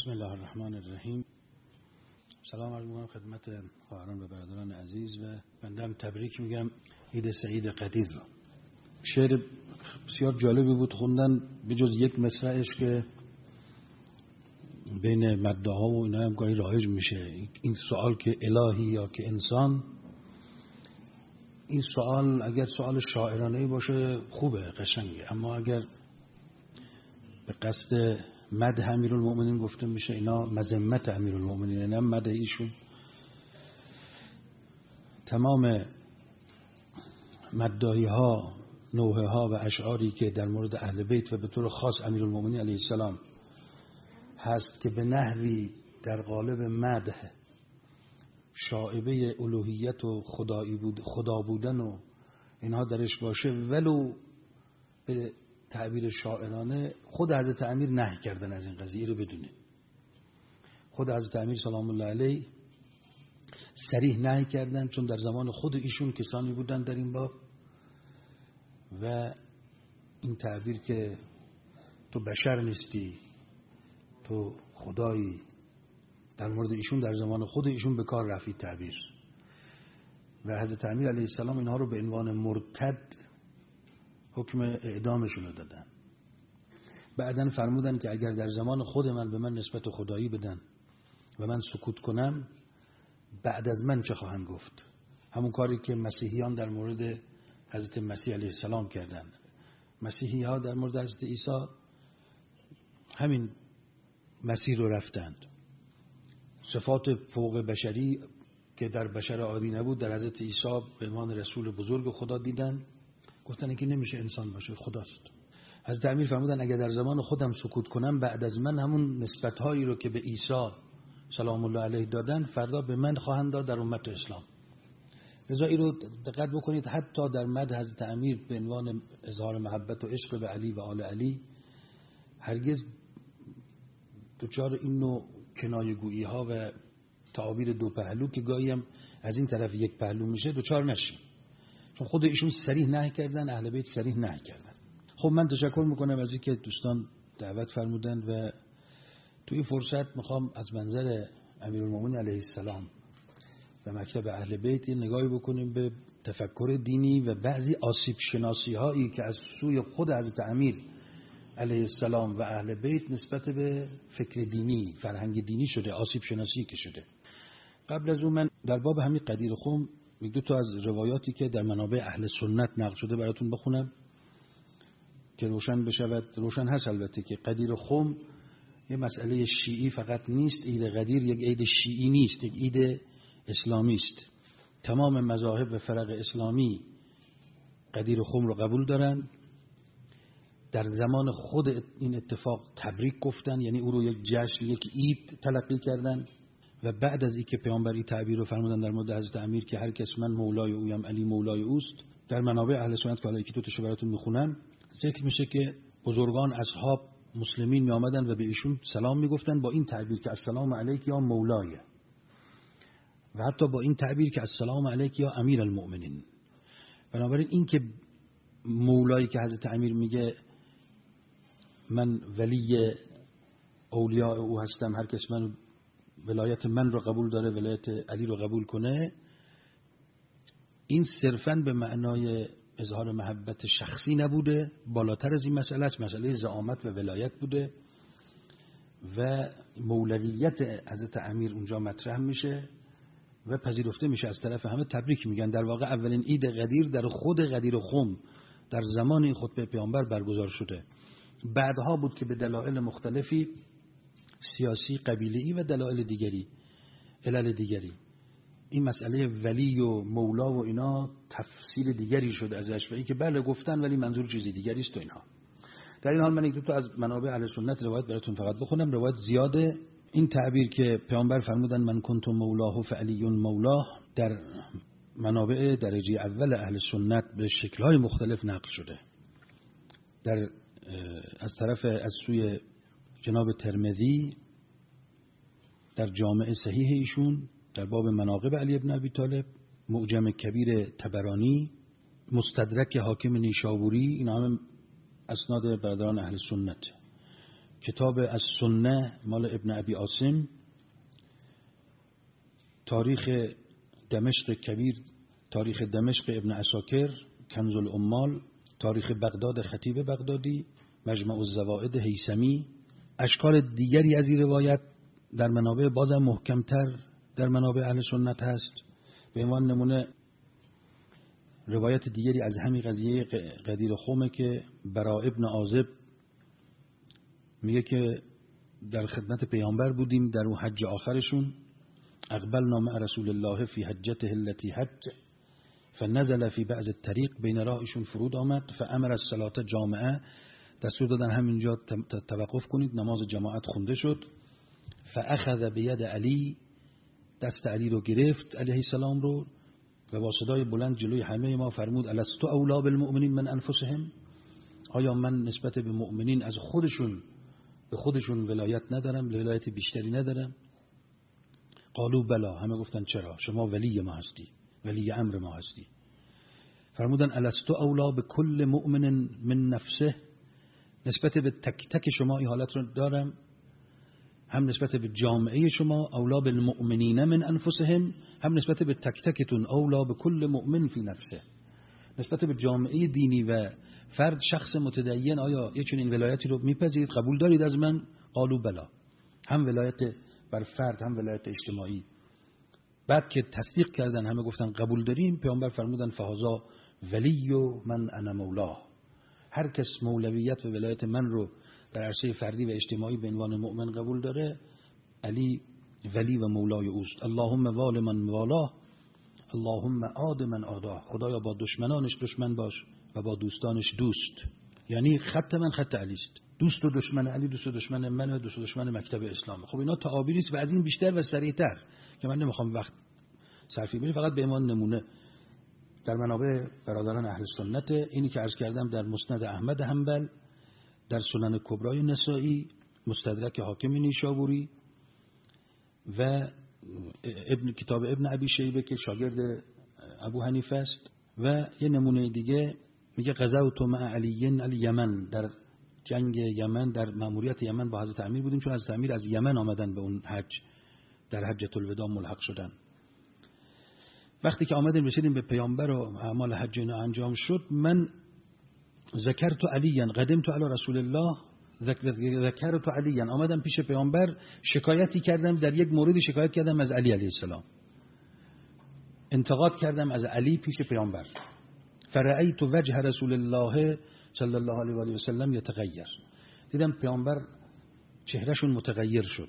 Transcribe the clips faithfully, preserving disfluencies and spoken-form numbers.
بسم الله الرحمن الرحیم. سلام عرض می‌کنم خدمت خواهران و برادران عزیز و بنده هم تبریک میگم عید سعید قدیر رو. شعر بسیار جالبی بود خوندن، بجز یک مصرعش که بین مداها و اینا هم گاهی رایج میشه، این سوال که الهی یا که انسان. این سوال اگر سوال شاعرانه‌ای باشه خوبه، قشنگه، اما اگر به قصد مدح امیرالمؤمنین گفته میشه اینا مذمت امیرالمؤمنین، نه مدح ایشون. تمام مداحی ها، نوحه ها و اشعاری که در مورد اهل بیت و به طور خاص امیرالمؤمنین علیه السلام هست که به نحوی در قالب مدح شائبه الوهیت و خدایی بود، خدا بودن و اینها درش باشه، ولو به تعبیر شاعرانه خود حضرت امیر نهی کردن از این قضیه رو بدونه. خود حضرت امیر سلام الله علیه صریح نهی کردن، چون در زمان خود ایشون کسانی بودن در این باب و این تعبیر که تو بشر نیستی تو خدایی، در مورد ایشون در زمان خود ایشون به کار رفت تعبیر. و حضرت امیر علیه السلام اینها رو به عنوان مرتد حکم اعدامشون رو دادن. بعدن فرمودن که اگر در زمان خود من به من نسبت خدایی بدن و من سکوت کنم، بعد از من چه خواهند گفت؟ همون کاری که مسیحیان در مورد حضرت مسیح علیه السلام کردن. مسیحی ها در مورد حضرت عیسی همین مسیر رو رفتند. صفات فوق بشری که در بشر عادی نبود در حضرت عیسی به عنوان رسول بزرگ خدا دیدن، گفتن که نمیشه انسان باشه، خداست. حضرت امیر فرمودن اگر در زمان خودم سکوت کنم، بعد از من همون نسبت‌هایی رو که به عیسی سلام الله علیه دادن فردا به من خواهند داد در امت اسلام. لذا این رو دقت بکنید، حتی در مدح حضرت امیر به عنوان اظهار محبت و عشق به علی و آل علی هرگز دچار این نوع کنایه‌گویی ها و تعابیر دو پهلو که گاهی هم از این طرف یک پهلو میشه دچار نشیم، چون خود ایشون صریح نهی کردن، اهل بیت صریح نهی کردن. خب من تشکر میکنم از اینکه دوستان دعوت فرمودن و توی این فرصت میخوام از منظر امیرالمؤمنین علیه السلام و مکتب اهل بیت یه نگاهی بکنیم به تفکر دینی و بعضی آسیب شناسی هایی که از سوی خود حضرت امیر علیه السلام و اهل بیت نسبت به فکر دینی، فرهنگ دینی شده، آسیب شناسی که شده. قبل از اون من در باب همین قدیر خم دو تا از روایاتی که در منابع اهل سنت نقل شده براتون بخونم که روشن بشود. روشن هست البته که قدیر خم یه مسئله شیعی فقط نیست، عید قدیر یک عید شیعی نیست، یک عید اسلامی است. تمام مذاهب و فرق اسلامی قدیر خم رو قبول دارن. در زمان خود این اتفاق تبریک گفتن، یعنی او رو یک جشن، یک عید تلقی کردن. و بعد از اینکه پیامبر این تعبیر رو فرمودن در مورد حضرت امیر که هر کس من مولای اویم علی مولای اوست، در منابع اهل سنت که حالا یکی دو تاشو براتون میخونم ذکر میشه که بزرگان اصحاب مسلمین می آمدن و به ایشون سلام میگفتن با این تعبیر که السلام علیک یا مولای، و حتی با این تعبیر که السلام علیک یا امیر المؤمنین. بنابراین این که مولایی که حضرت امیر میگه من ولی اولیاء او هستم، هر کس من ولایت من رو قبول داره ولایت علی رو قبول کنه، این صرفاً به معنای اظهار محبت شخصی نبوده، بالاتر از این مسئله است، مسئله زعامت و ولایت بوده و مولویت حضرت امیر اونجا مطرح میشه و پذیرفته میشه از طرف همه. تبریک میگن. در واقع اولین عید قدیر در خود قدیر خم در زمان این خطبه پیامبر برگزار شده. بعدها بود که به دلایل مختلفی سیاسی، قبیله‌ای و دلایل دیگری، علل دیگری، این مسئله ولی و مولا و اینا تفصیل دیگری شد ازش و این که بله گفتن ولی منظور چیزی دیگری است و اینها. در این حال من یک دو تا از منابع اهل سنت روایت براتون فقط بخونم. روایت زیاده. این تعبیر که پیامبر فرمودن من کنت مولاه فعلی مولاه در منابع درجه اول اهل سنت به شکل‌های مختلف نقل شده. در از طرف از سوی جناب ترمذی در جامع صحیح ایشون در باب مناقب علی ابن ابی طالب، معجم کبیر طبرانی، مستدرک حاکم نیشابوری، این همه اسناد برادران اهل سنت. کتاب از سنه مال ابن ابی عاصم، تاریخ دمشق کبیر، تاریخ دمشق ابن عساکر، کنز الامال، تاریخ بغداد خطیب بغدادی، مجمع الزوائد هیثمی. اشکال دیگری از این روایت در منابع بازم محکمتر در منابع اهل سنت هست. به عنوان نمونه روایت دیگری از همین قضیه غدیر خمه که برا ابن عازب میگه که در خدمت پیامبر بودیم در اون حج آخرشون، اقبلنا مع رسول الله فی حجته التي حج فنزل فی بعض الطریق، بین راهشون فرود آمد، فامر الصلاه جامعه، دستور دادن همینجا توقف کنید، نماز جماعت خونده شد. فاخذ بید علی، دست علی رو گرفت علیه السلام رو و با صدای بلند جلوی همه ما فرمود الستو اولا بالمؤمنین من انفسهم، آیا من نسبت به مؤمنین از خودشون به خودشون ولایت ندارم، ولایت بیشتری ندارم؟ قالوا بلا، همه گفتن چرا، شما ولی ما هستی، ولی امر ما هستی. فرمودن الستو اولا به کل مؤمن من نفسه، نسبت به تک تک شما این حالت رو دارم، هم نسبت به جامعه شما اولا بالمؤمنین من انفسهم، هم نسبت به تک تکتون اولا به کل مؤمن فی نفسه، نسبت به جامعه دینی و فرد شخص متدین آیا یه چنین ولایتی رو میپذیرید، قبول دارید از من؟ قالوا بلا، هم ولایت بر فرد هم ولایت اجتماعی. بعد که تصدیق کردن همه گفتن قبول داریم، پیامبر فرمودن فهذا ولی و من انا مولاه، هر کس مولویت و ولایت من رو در عرصه فردی و اجتماعی به عنوان مؤمن قبول داره، علی ولی و مولای اوست. اللهم وال من والاه اللهم عاد من عاداه، خدایا با دشمنانش دشمن باش و با دوستانش دوست. یعنی خط من خط علی است، دوست و دشمن علی دوست و دشمن من و دوست و دشمن مکتب اسلام. خب اینا تعابیری است و از این بیشتر و سریعتر که من نمیخوام وقت صرفی کنم، فقط به عنوان نمونه در منابع برادران اهل سنت اینی که عرض کردم در مسند احمد حنبل، در سنن کبرای نسائی، مستدرک حاکم نیشابوری و ابن کتاب ابن ابی شیبه که شاگرد ابو حنیفه است. و یه نمونه دیگه میگه غزوت مع علی الیمن، در جنگ یمن، در مأموریت یمن با حضرت امیر بودیم، چون حضرت امیر از یمن آمدن به اون حج، در حجۃ الوداع ملحق شدن. وقتی که آمدیم رسیدیم به پیامبر و اعمال حج اینا انجام شد، من ذکرت علی قدمت علی رسول الله ذکرت علی، آمدم پیش پیامبر شکایتی کردم، در یک موردی شکایت کردم از علی علیه السلام، انتقاد کردم از علی پیش پیامبر. فرأیت وجه رسول الله صلی الله علیه و آله و سلم یتغیر، دیدم پیامبر چهرهشون متغیر شد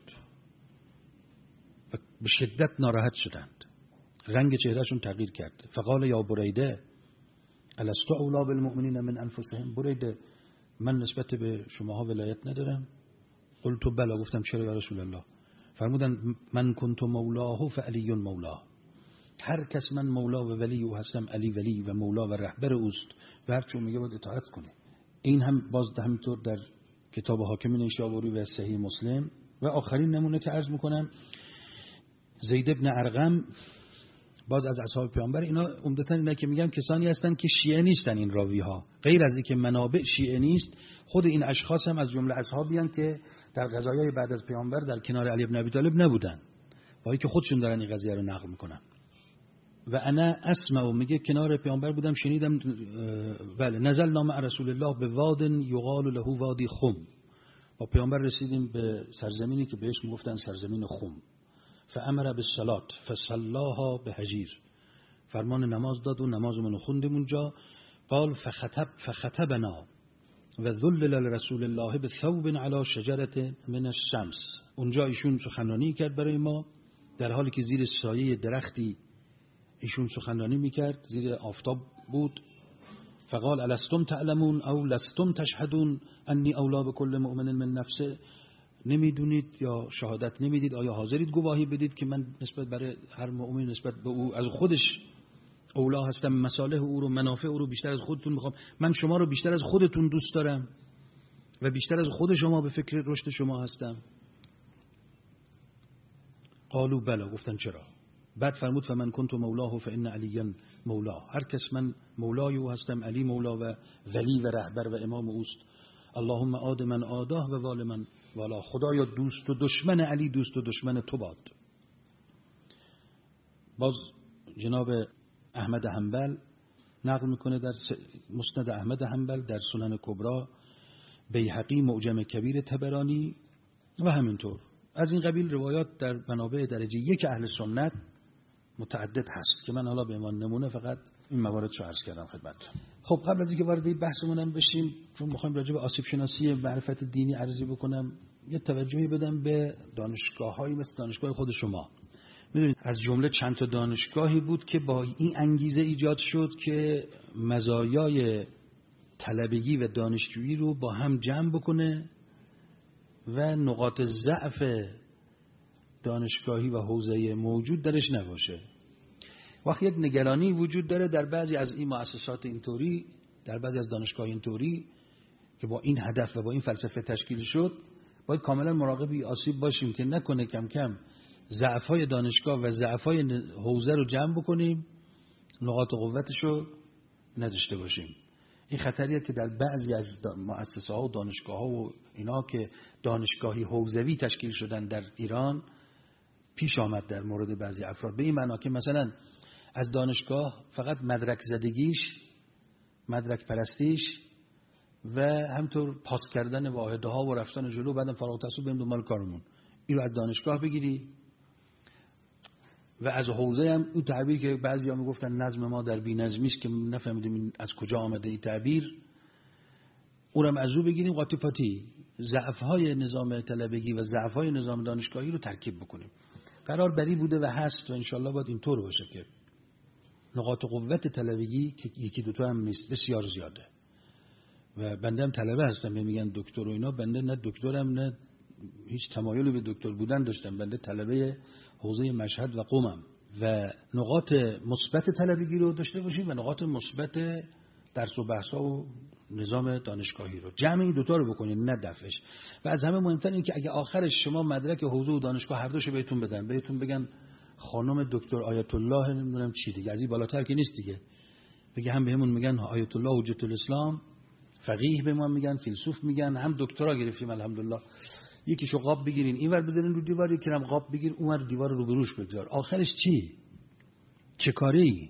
و به شدت ناراحت شدند، رنگ چهرهشون تغییر کرد. فقال یا بریده الستو اولا بالمؤمنین من انفسهم، بریده من نسبت به شماها ولایت ندارم؟ قلت بلا، گفتم چرا یا رسول الله؟ فرمودن من کنت مولاه فعلی مولاه، هر کس من مولا و ولی او هستم، علی ولی و مولا و رهبر اوست و هر چون میگه باید اطاعت کنی. این هم باز همینطور در کتاب حاکم نیشابوری و صحیح مسلم. و آخرین نمونه که عرض میکنم زید ابن ارقم، باز از اصحاب پیامبر. اینا عمدتاً اینا که میگم کسانی هستن که شیعه نیستن، این راوی ها غیر از اینکه منابع شیعه نیست، خود این اشخاص هم از جمله اصحابی هستند که در غزایای بعد از پیامبر در کنار علی ابن ابی طالب نبودن، با اینکه خودشون دارن این قضیه رو نقل میکنن. و انا اسمع، میگه کنار پیامبر بودم شنیدم، بله، نزل نام رسول الله به واد یقال له وادی خم، با پیامبر رسیدیم به سرزمینی که بهش میگفتن سرزمین خم. فامر بالصلاه فصلاها بهجیر، فرمان نماز داد و نمازمون خوندیم اونجا. قال فخطب فخطبنا و ذلل رسول الله بثوب علی شجره من الشمس، اونجا ایشون سخنرانی کرد برای ما در حالی که زیر سایه درختی ایشون سخنرانی میکرد، زیر آفتاب بود. فقال الستم تعلمون او لستم تشهدون انی اولا بكل مؤمن من نفسه، نمیدونید یا شهادت نمیدید، آیا حاضرید گواهی بدید که من نسبت برای هر مؤمن نسبت به او از خودش اولا هستم، مصالح او رو منافع او رو بیشتر از خودتون میخوام، من شما رو بیشتر از خودتون دوست دارم و بیشتر از خود شما به فکر رشد شما هستم. قالوا بلا، گفتن چرا. بعد فرمود فمن کنت مولاه فان علی مولا، هر کس من مولای او هستم، علی مولا و ولی و رهبر و امام اوست. اللهم عاد من عاداه و وال من والا خدایا دوست و دشمن علی دوست و دشمن تو باد. باز جناب احمد حنبل نقل میکنه در مسند احمد حنبل، در سنن کبرا، بیهقی معجم کبیر طبرانی و همینطور از این قبیل روایات در منابع درجه یک اهل سنت متعدد هست که من حالا به عنوان نمونه فقط این موارد رو عرض کردم خدمت. خب قبل از اینکه وارد این بحثمون هم بشیم، چون می‌خوایم راجع به آسیب شناسی معرفت دینی عرضی بکنم، یه توجهی بدم به دانشگاه‌هایی مثل دانشگاه خود شما. می‌دونید از جمله چند تا دانشگاهی بود که با این انگیزه ایجاد شد که مزایای طلبگی و دانشجویی رو با هم جمع بکنه و نقاط ضعف دانشگاهی و حوزه موجود درش نباشه. وقتی یک نگرانی وجود داره در بعضی از این مؤسسات اینطوری، در بعضی از دانشگاه اینطوری که با این هدف و با این فلسفه تشکیل شد، باید کاملا مراقب آسیب باشیم که نکنه کم کم ضعف‌های دانشگاه و ضعف‌های حوزه رو جمع بکنیم، نقاط قوتش رو نداشته باشیم. این خطریه که در بعضی از مؤسسه‌ها و دانشگاه‌ها و اینا که دانشگاهی حوزوی تشکیل شدن در ایران پیش آمد در مورد بعضی افراد، به این معنا که مثلا از دانشگاه فقط مدرک زدگیش، مدرک پرستیش و همطور پاس کردن واحده ها و رفتن جلو، بعدم فارغ التحصیل بریم دنبال کارمون، این رو از دانشگاه بگیری. و از حوزه هم اون تعبیر که بعضی‌ها میگفتن نظم ما در بی‌نظمی است که نفهمیدیم این از کجا آمده این تعبیر، اونم از او بگیریم قاطی پاتی، ضعف‌های نظام طلبگی و ضعف‌های نظام دانشگاهی رو ترکیب بکنیم. قرار بری بوده و هست و انشالله باید اینطور باشه که نقاط قوت طلبگی که یکی دوتا هم نیست، بسیار زیاده. و بنده هم طلبه هستم، میگن دکتر و اینا، بنده نه دکترم نه هیچ تمایلی به دکتر بودن داشتم، بنده طلبه حوزه مشهد و قمم. و نقاط مثبت طلبگی رو داشته باشیم و نقاط مثبت درس و بحث‌ها و نظام دانشگاهی رو، جمع این دوتا رو بکنید نه دفعش. و از همه مهمتر این که اگه آخرش شما مدرک حوزه و دانشگاه هر دوشو بهتون بدن، بهتون بگن خانم دکتر آیت الله نمیدونم چی دیگه، از این بالاتر که نیست دیگه، بگه هم بهمون میگن آیت الله حجت الاسلام، فقیه به ما میگن، فیلسوف میگن، هم دکترا گرفتیم الحمدلله. یکیشو قاب بگیرین اینور بذارین رو دیوار، یکی هم قاب بگیر اونور دیوار رو بروش بگذار. آخرش چی؟ چه کاری؟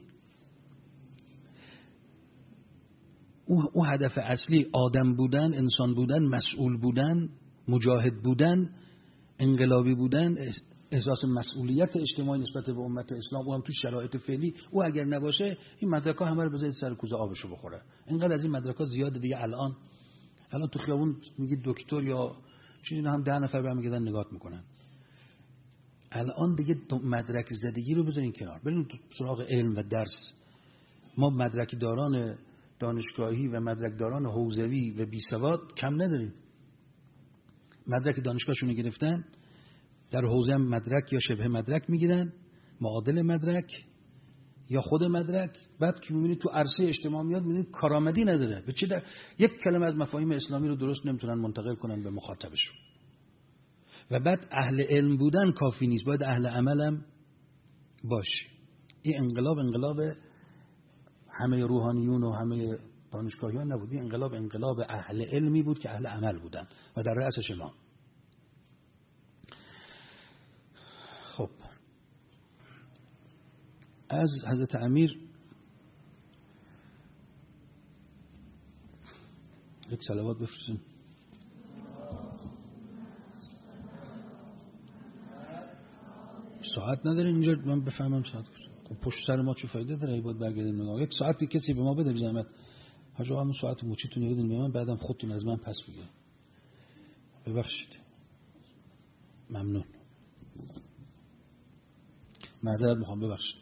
او هدف اصلی آدم بودن، انسان بودن، مسئول بودن، مجاهد بودن، انقلابی بودن، احساس مسئولیت اجتماعی نسبت به امت اسلام، و هم تو شرایط فعلی، او اگر نباشه این مدرک‌ها همه رو بذارید سر کوزه آبشو بخوره. اینقدر از این مدرک‌ها زیاده دیگه. الان الان تو خیابون میگید دکتر یا چیزی، هم ده نفر برمیگردن نگات میکنن. الان دیگه مدرک زدگی رو بذارین کنار، بریم سراغ علم و درس. ما مدرک داران دانشگاهی و مدرک داران حوزوی و بی سواد کم نداریم. مدرک دانشگاهشون رو گرفتن، در حوزه هم مدرک یا شبه مدرک میگیرن، معادل مدرک یا خود مدرک. بعد که میبینید تو عرصه اجتماع میاد میبینید کارآمدی نداره، به چه در یک کلمه از مفاهیم اسلامی رو درست نمیتونن منتقل کنن به مخاطبشون. و بعد اهل علم بودن کافی نیست، باید اهل عملم باشی. این انقلاب انقلاب همه روحانیون و همه دانشگاهیان نبود، این انقلاب انقلاب اهل علمی بود که اهل عمل بودن و در رأسش امام. خب از حضرت امیر یک صلوات بفرستیم. ساعت ندارین اینجا من بفهمم ساعت کجا. خب پشت سر ما چه فایده داره؟ باید برگردیم نگاه. یک ساعتی کسی به ما بده بزحمت. حاج آقا همون ساعت موچیتون بدین به من، بعدم خودتون از من پس بگیرید. ببخشید. ممنون. معذرت میخوام، ببخشید.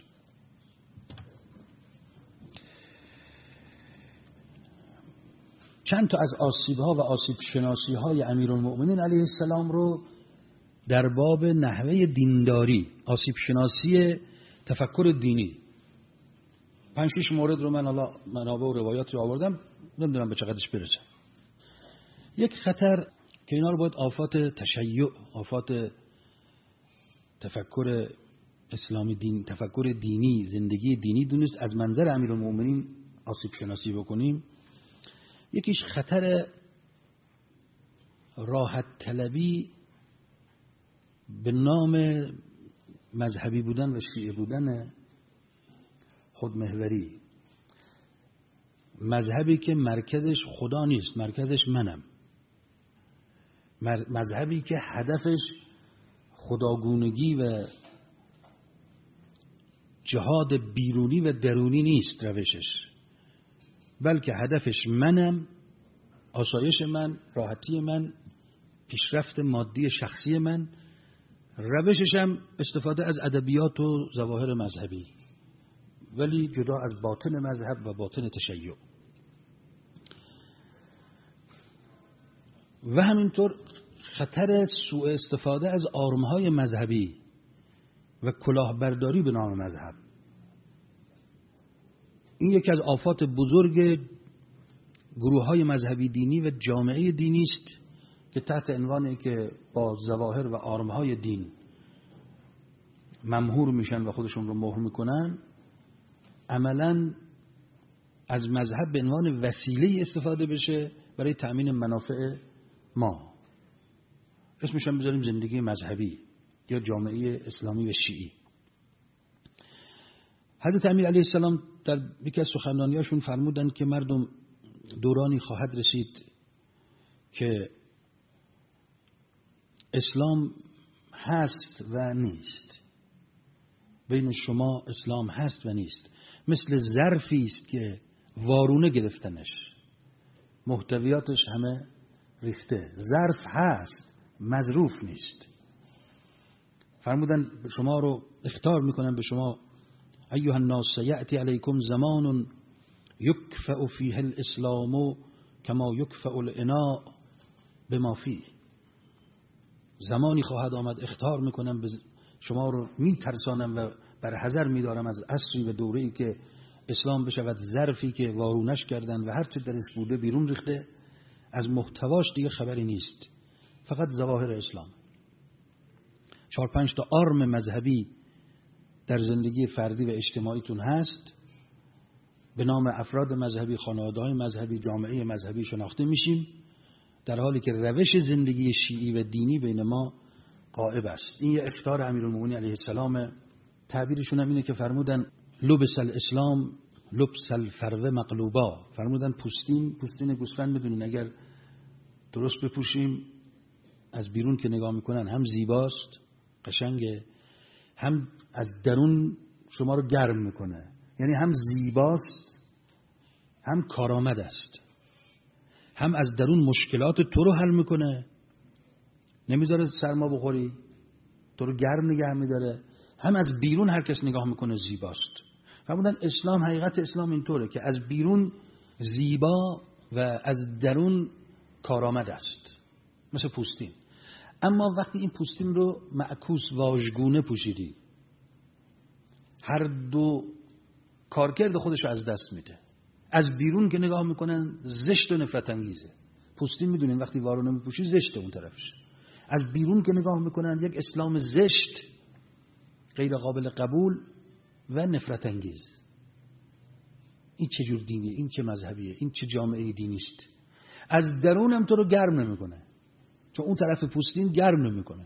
چند تا از آسیب‌ها و آسیب شناسی‌های امیرالمؤمنین علیه السلام رو در باب نحوه دینداری، آسیب شناسی تفکر دینی، پنج شش مورد رو من حالا منابع و روایات رو آوردم، نمیدونم به چقدرش برسه. یک خطر که اینا رو باید آفات تشیع، آفات تفکر اسلامی دین، تفکر دینی، زندگی دینی دونست از منظر امیرالمؤمنین آسیب شناسی بکنیم. یکیش خطر راحت طلبی به نام مذهبی بودن و شیعه بودن خودمحوری، مذهبی که مرکزش خدا نیست، مرکزش منم، مذهبی که هدفش خداگونگی و جهاد بیرونی و درونی نیست روشش، بلکه هدفش منم، آسایش من، راحتی من، پیشرفت مادی شخصی من، روشش هم استفاده از ادبیات و ظواهر مذهبی، ولی جدا از باطن مذهب و باطن تشیع. و همینطور خطر سوء استفاده از آرمهای مذهبی و کلاهبرداری به نام مذهب، این یکی از آفات بزرگ گروه های مذهبی دینی و جامعه دینی است که تحت عنوانی که با ظواهر و آرمهای دین ممهور میشن و خودشون رو مهر میکنن، عملاً از مذهب به عنوان وسیله استفاده بشه برای تأمین منافع ما. اسمش هم بذاریم زندگی مذهبی یا جامعه اسلامی و شیعی. حضرت امیر علیه السلام در یکی از سخنرانیاشون فرمودند که مردم دورانی خواهد رسید که اسلام هست و نیست، بین شما اسلام هست و نیست، مثل ظرفی است که وارونه گرفتنش، محتویاتش همه ریخته، ظرف هست مظروف نیست. فرمودن شما رو اخطار میکنن به شما، ایها الناس سیأتی علیکم زمان یکفأ فیه الاسلام کما یکفأ الاناء بما فیه. زمانی خواهد آمد، اخطار میکنم به شما رو میترسانم و بر حذر میدارم از عصری و دوره‌ای که اسلام بشود ظرفی که وارونش کردن و هر چه درش بوده بیرون ریخته، از محتواش دیگه خبری نیست، فقط ظواهر اسلام. چهار پنج تا آرم مذهبی در زندگی فردی و اجتماعیتون هست، به نام افراد مذهبی، خانواده‌های مذهبی، جامعه مذهبی شناخته میشیم، در حالی که روش زندگی شیعی و دینی بین ما غائب است. این یه اخطار امیرالمومنین علیه السلام. تعبیرشون هم اینه که فرمودن لبس الاسلام لبس الفرو مقلوبا. فرمودن پوستین پوستین گوسفند بدونین اگر درست بپوشیم، از بیرون که نگاه میکنن هم زیباست، قشنگه، هم از درون شما رو گرم میکنه، یعنی هم زیباست هم کارآمد است، هم از درون مشکلات تو رو حل میکنه، نمیذاره سرما بخوری، تو رو گرم نگه میداره، هم از بیرون هر کس نگاه میکنه زیباست. فرمودن اسلام، حقیقت اسلام اینطوره که از بیرون زیبا و از درون کارآمد است، مثل پوستین. اما وقتی این پوستین رو معکوس واژگونه پوشیدی، هر دو کارکرد خودش رو از دست میده. از بیرون که نگاه میکنن زشت و نفرت انگیزه. پوستین میدونین وقتی وارونه میپوشی زشته اون طرفش. از بیرون که نگاه میکنن یک اسلام زشت، غیر قابل قبول و نفرت انگیز. این چه جور دینیه؟ این چه مذهبیه؟ این چه جامعه دینی است؟ از درون هم تو رو گرم نمیکنه، چون اون طرف پوستین گرم نمیکنه.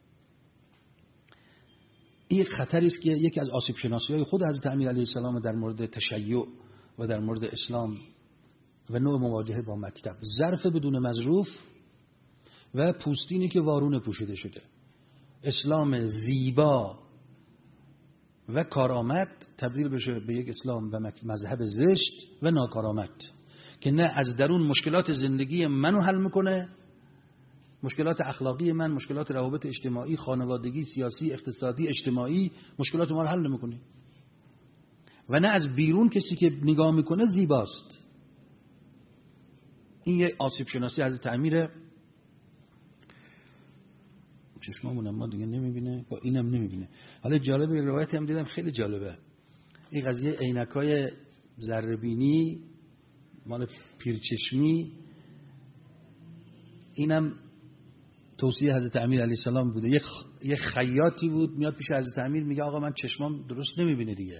این یک خطری است که یکی از آسیب شناسی‌های خود حضرت امیر علیه السلام در مورد تشیع و در مورد اسلام و نوع مواجهه با مکتب، ظرف بدون مظروف و پوستینی که وارونه پوشیده شده. اسلام زیبا و کارآمد تبدیل بشه به یک اسلام و مذهب زشت و ناکارآمد که نه از درون مشکلات زندگی منو حل میکنه، مشکلات اخلاقی من، مشکلات روابط اجتماعی، خانوادگی، سیاسی، اقتصادی، اجتماعی، مشکلات ما رو حل نمیکنه، و نه از بیرون کسی که نگاه میکنه زیباست. این یه آسیب شناسی حضرت امیره. چشمامون ما دیگه نمیبینه، با اینم نمیبینه. حالا جالبه، روایتی هم دیدم خیلی جالبه، این قضیه عینکای ذره بینی مال پیرچشمی، اینم توصیه حضرت امیر علیه السلام بوده. یک یه خیاطی بود میاد پیش حضرت امیر میگه آقا من چشمام درست نمیبینه دیگه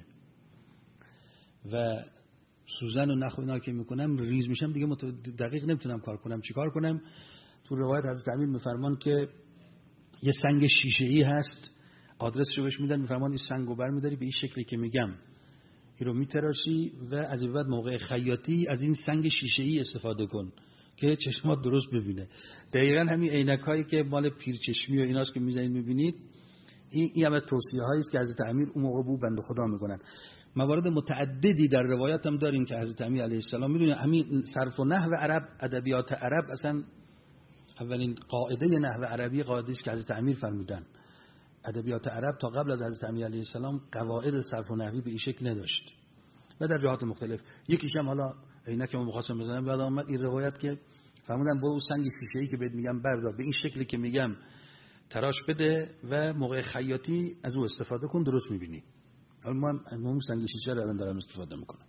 و سوزن و نخ و اینا که میکنم ریز میشم دیگه، دقیق نمیتونم کار کنم، چیکار کنم؟ تو روایت حضرت امیر میفرمان که یه سنگ شیشه‌ای هست، آدرسش رو بهش میدن، میفرمان این سنگو برمی‌داری به این شکلی که میگم این رو میتراشی و از این بعد موقع خیاطی از این سنگ شیشه‌ای استفاده کن که چشمات درست ببینه. دقیقاً همین عینکایی که مال پیرچشمی و ایناست که میزنید میبینید، این این همه توصیه‌هایی است که حضرت امیر اون موقع بو بنده خدا میکنن. موارد متعددی در روایات هم داریم که حضرت امیر علیه السلام، میدونید همین صرف و نحو عرب، ادبیات عرب، اصلا اولین قاعده نحو عربی قاعده است که حضرت امیر فرمودن. ادبیات عرب تا قبل از حضرت امیر علیه السلام قواعد صرف و نحوی به این شکل نداشت و در جهات مختلف. یکیش هم حالا عینکمو می‌خواستم بزنم، بعد اومد این روایت که فرمودن برو سنگ شیشه‌ای که بهت میگم بردار، به این شکلی که میگم تراش بده و موقع خیاطی از او استفاده کن، درست میبینی. حالا من اون سنگ شیشه رو الان دارم استفاده میکنم.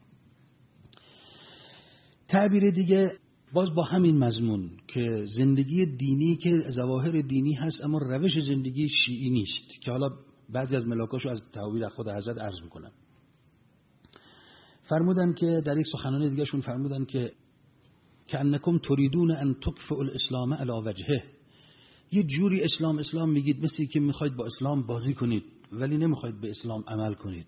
تعبیر دیگه باز با همین مضمون که زندگی دینی که ظواهر دینی هست اما روش زندگی شیعی نیست، که حالا بعضی از ملاکاشو از تعبیر خود حضرت عرض میکنم. فرمودن که در یک سخنان دیگه شون فرمودن که کأنکم تریدون ان تکفئوا الاسلام علی وجهه، یه جوری اسلام اسلام میگید مثل که میخواید با اسلام بازی کنید ولی نمیخواید به اسلام عمل کنید.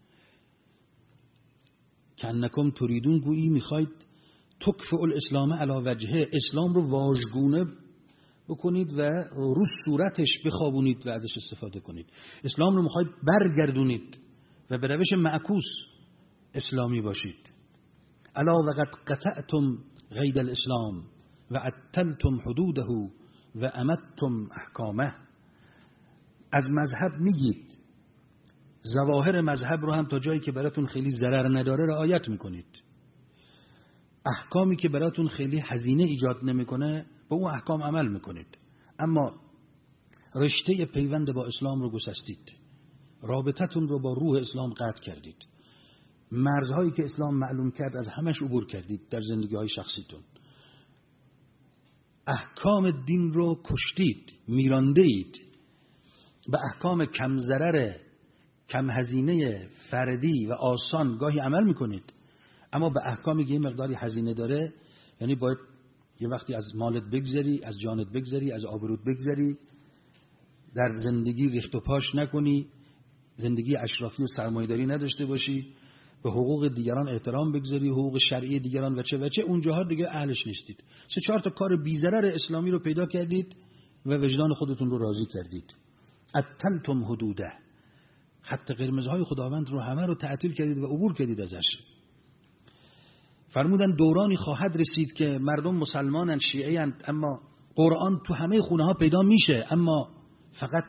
کأنکم تریدون، گویی میخواید تکفئوا الاسلام علی وجهه، اسلام رو واژگونه بکنید و رو صورتش بخوابونید و ازش استفاده کنید. اسلام رو میخواید برگردونید و به روش معکوس اسلامی باشید. الا وقد قطعتم قید الاسلام و عطلتم حدوده و امدتم احکامه. از مذهب میگید، ظواهر مذهب رو هم تا جایی که براتون خیلی ضرر نداره رعایت میکنید. احکامی که براتون خیلی هزینه ایجاد نمیکنه به اون احکام عمل میکنید. اما رشته پیوند با اسلام رو گسستید، رابطتون رو با روح اسلام قطع کردید، مرزهایی که اسلام معلوم کرد از همش عبور کردید در زندگی های شخصیتون، احکام دین رو کشتید، میرانده اید، به احکام کم ضرر کم هزینه فردی و آسان گاهی عمل میکنید، اما به احکامی که یه مقداری هزینه داره، یعنی باید یه وقتی از مالت بگذری، از جانت بگذری، از آبروت بگذری، در زندگی ریخت و پاش نکنی، زندگی اشرافی و سرمایه‌داری نداشته باشی، به حقوق دیگران احترام بگذاری، حقوق شرعی دیگران و چه و چه، اونجاها دیگه اهلش نیستید. سه چهار تا کار بی‌ضرر اسلامی رو پیدا کردید و وجدان خودتون رو راضی کردید. عطلتم حدوده، خط قرمزهای خداوند رو همه رو تعطیل کردید و عبور کردید ازش. فرمودن دورانی خواهد رسید که مردم مسلمانن، شیعه اند، اما قرآن تو همه خونه ها پیدا میشه، اما فقط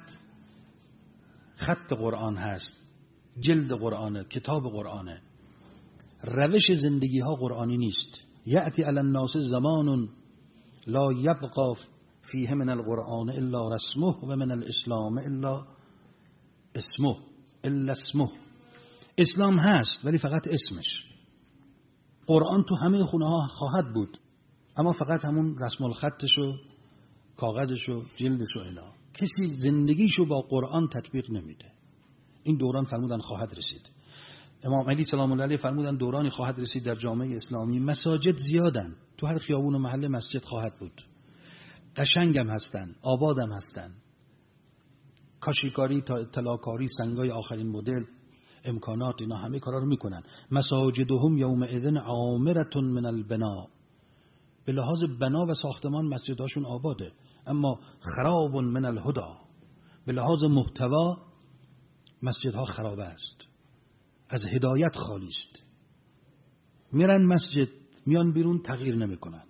خط قرآن هست، جلد قرآنه، کتاب قرآنه، روش زندگی ها قرآنی نیست. یأتی علی الناس زمان لا یبقى فیه من القرآن الا رسمه و من الاسلام الا اسمه الا اسمه. اسلام هست ولی فقط اسمش. قرآن تو همه خونه ها خواهد بود، اما فقط همون رسم الخطش و کاغذش و جلدش و اینا. کسی زندگیشو با قرآن تطبیق نمیده. این دوران فرمودن خواهد رسید. امام علی سلام الله علیه فرمودن دورانی خواهد رسید در جامعه اسلامی مساجد زیادن، تو هر خیابون و محله مسجد خواهد بود، قشنگم هستن، آبادم هستن، کاشیکاری تا اطلاعکاری، سنگای آخرین مدل، امکانات، اینا همه کارا رو میکنن. مساجدهم یومئذ عامرة من البنا، به لحاظ بنا و ساختمان مسجدهاشون آباده، اما خراب من الهدى، به لحاظ محتوا مسجدها خراب است، از هدایت خالی است. میرن مسجد، میان بیرون، تغییر نمیکنن.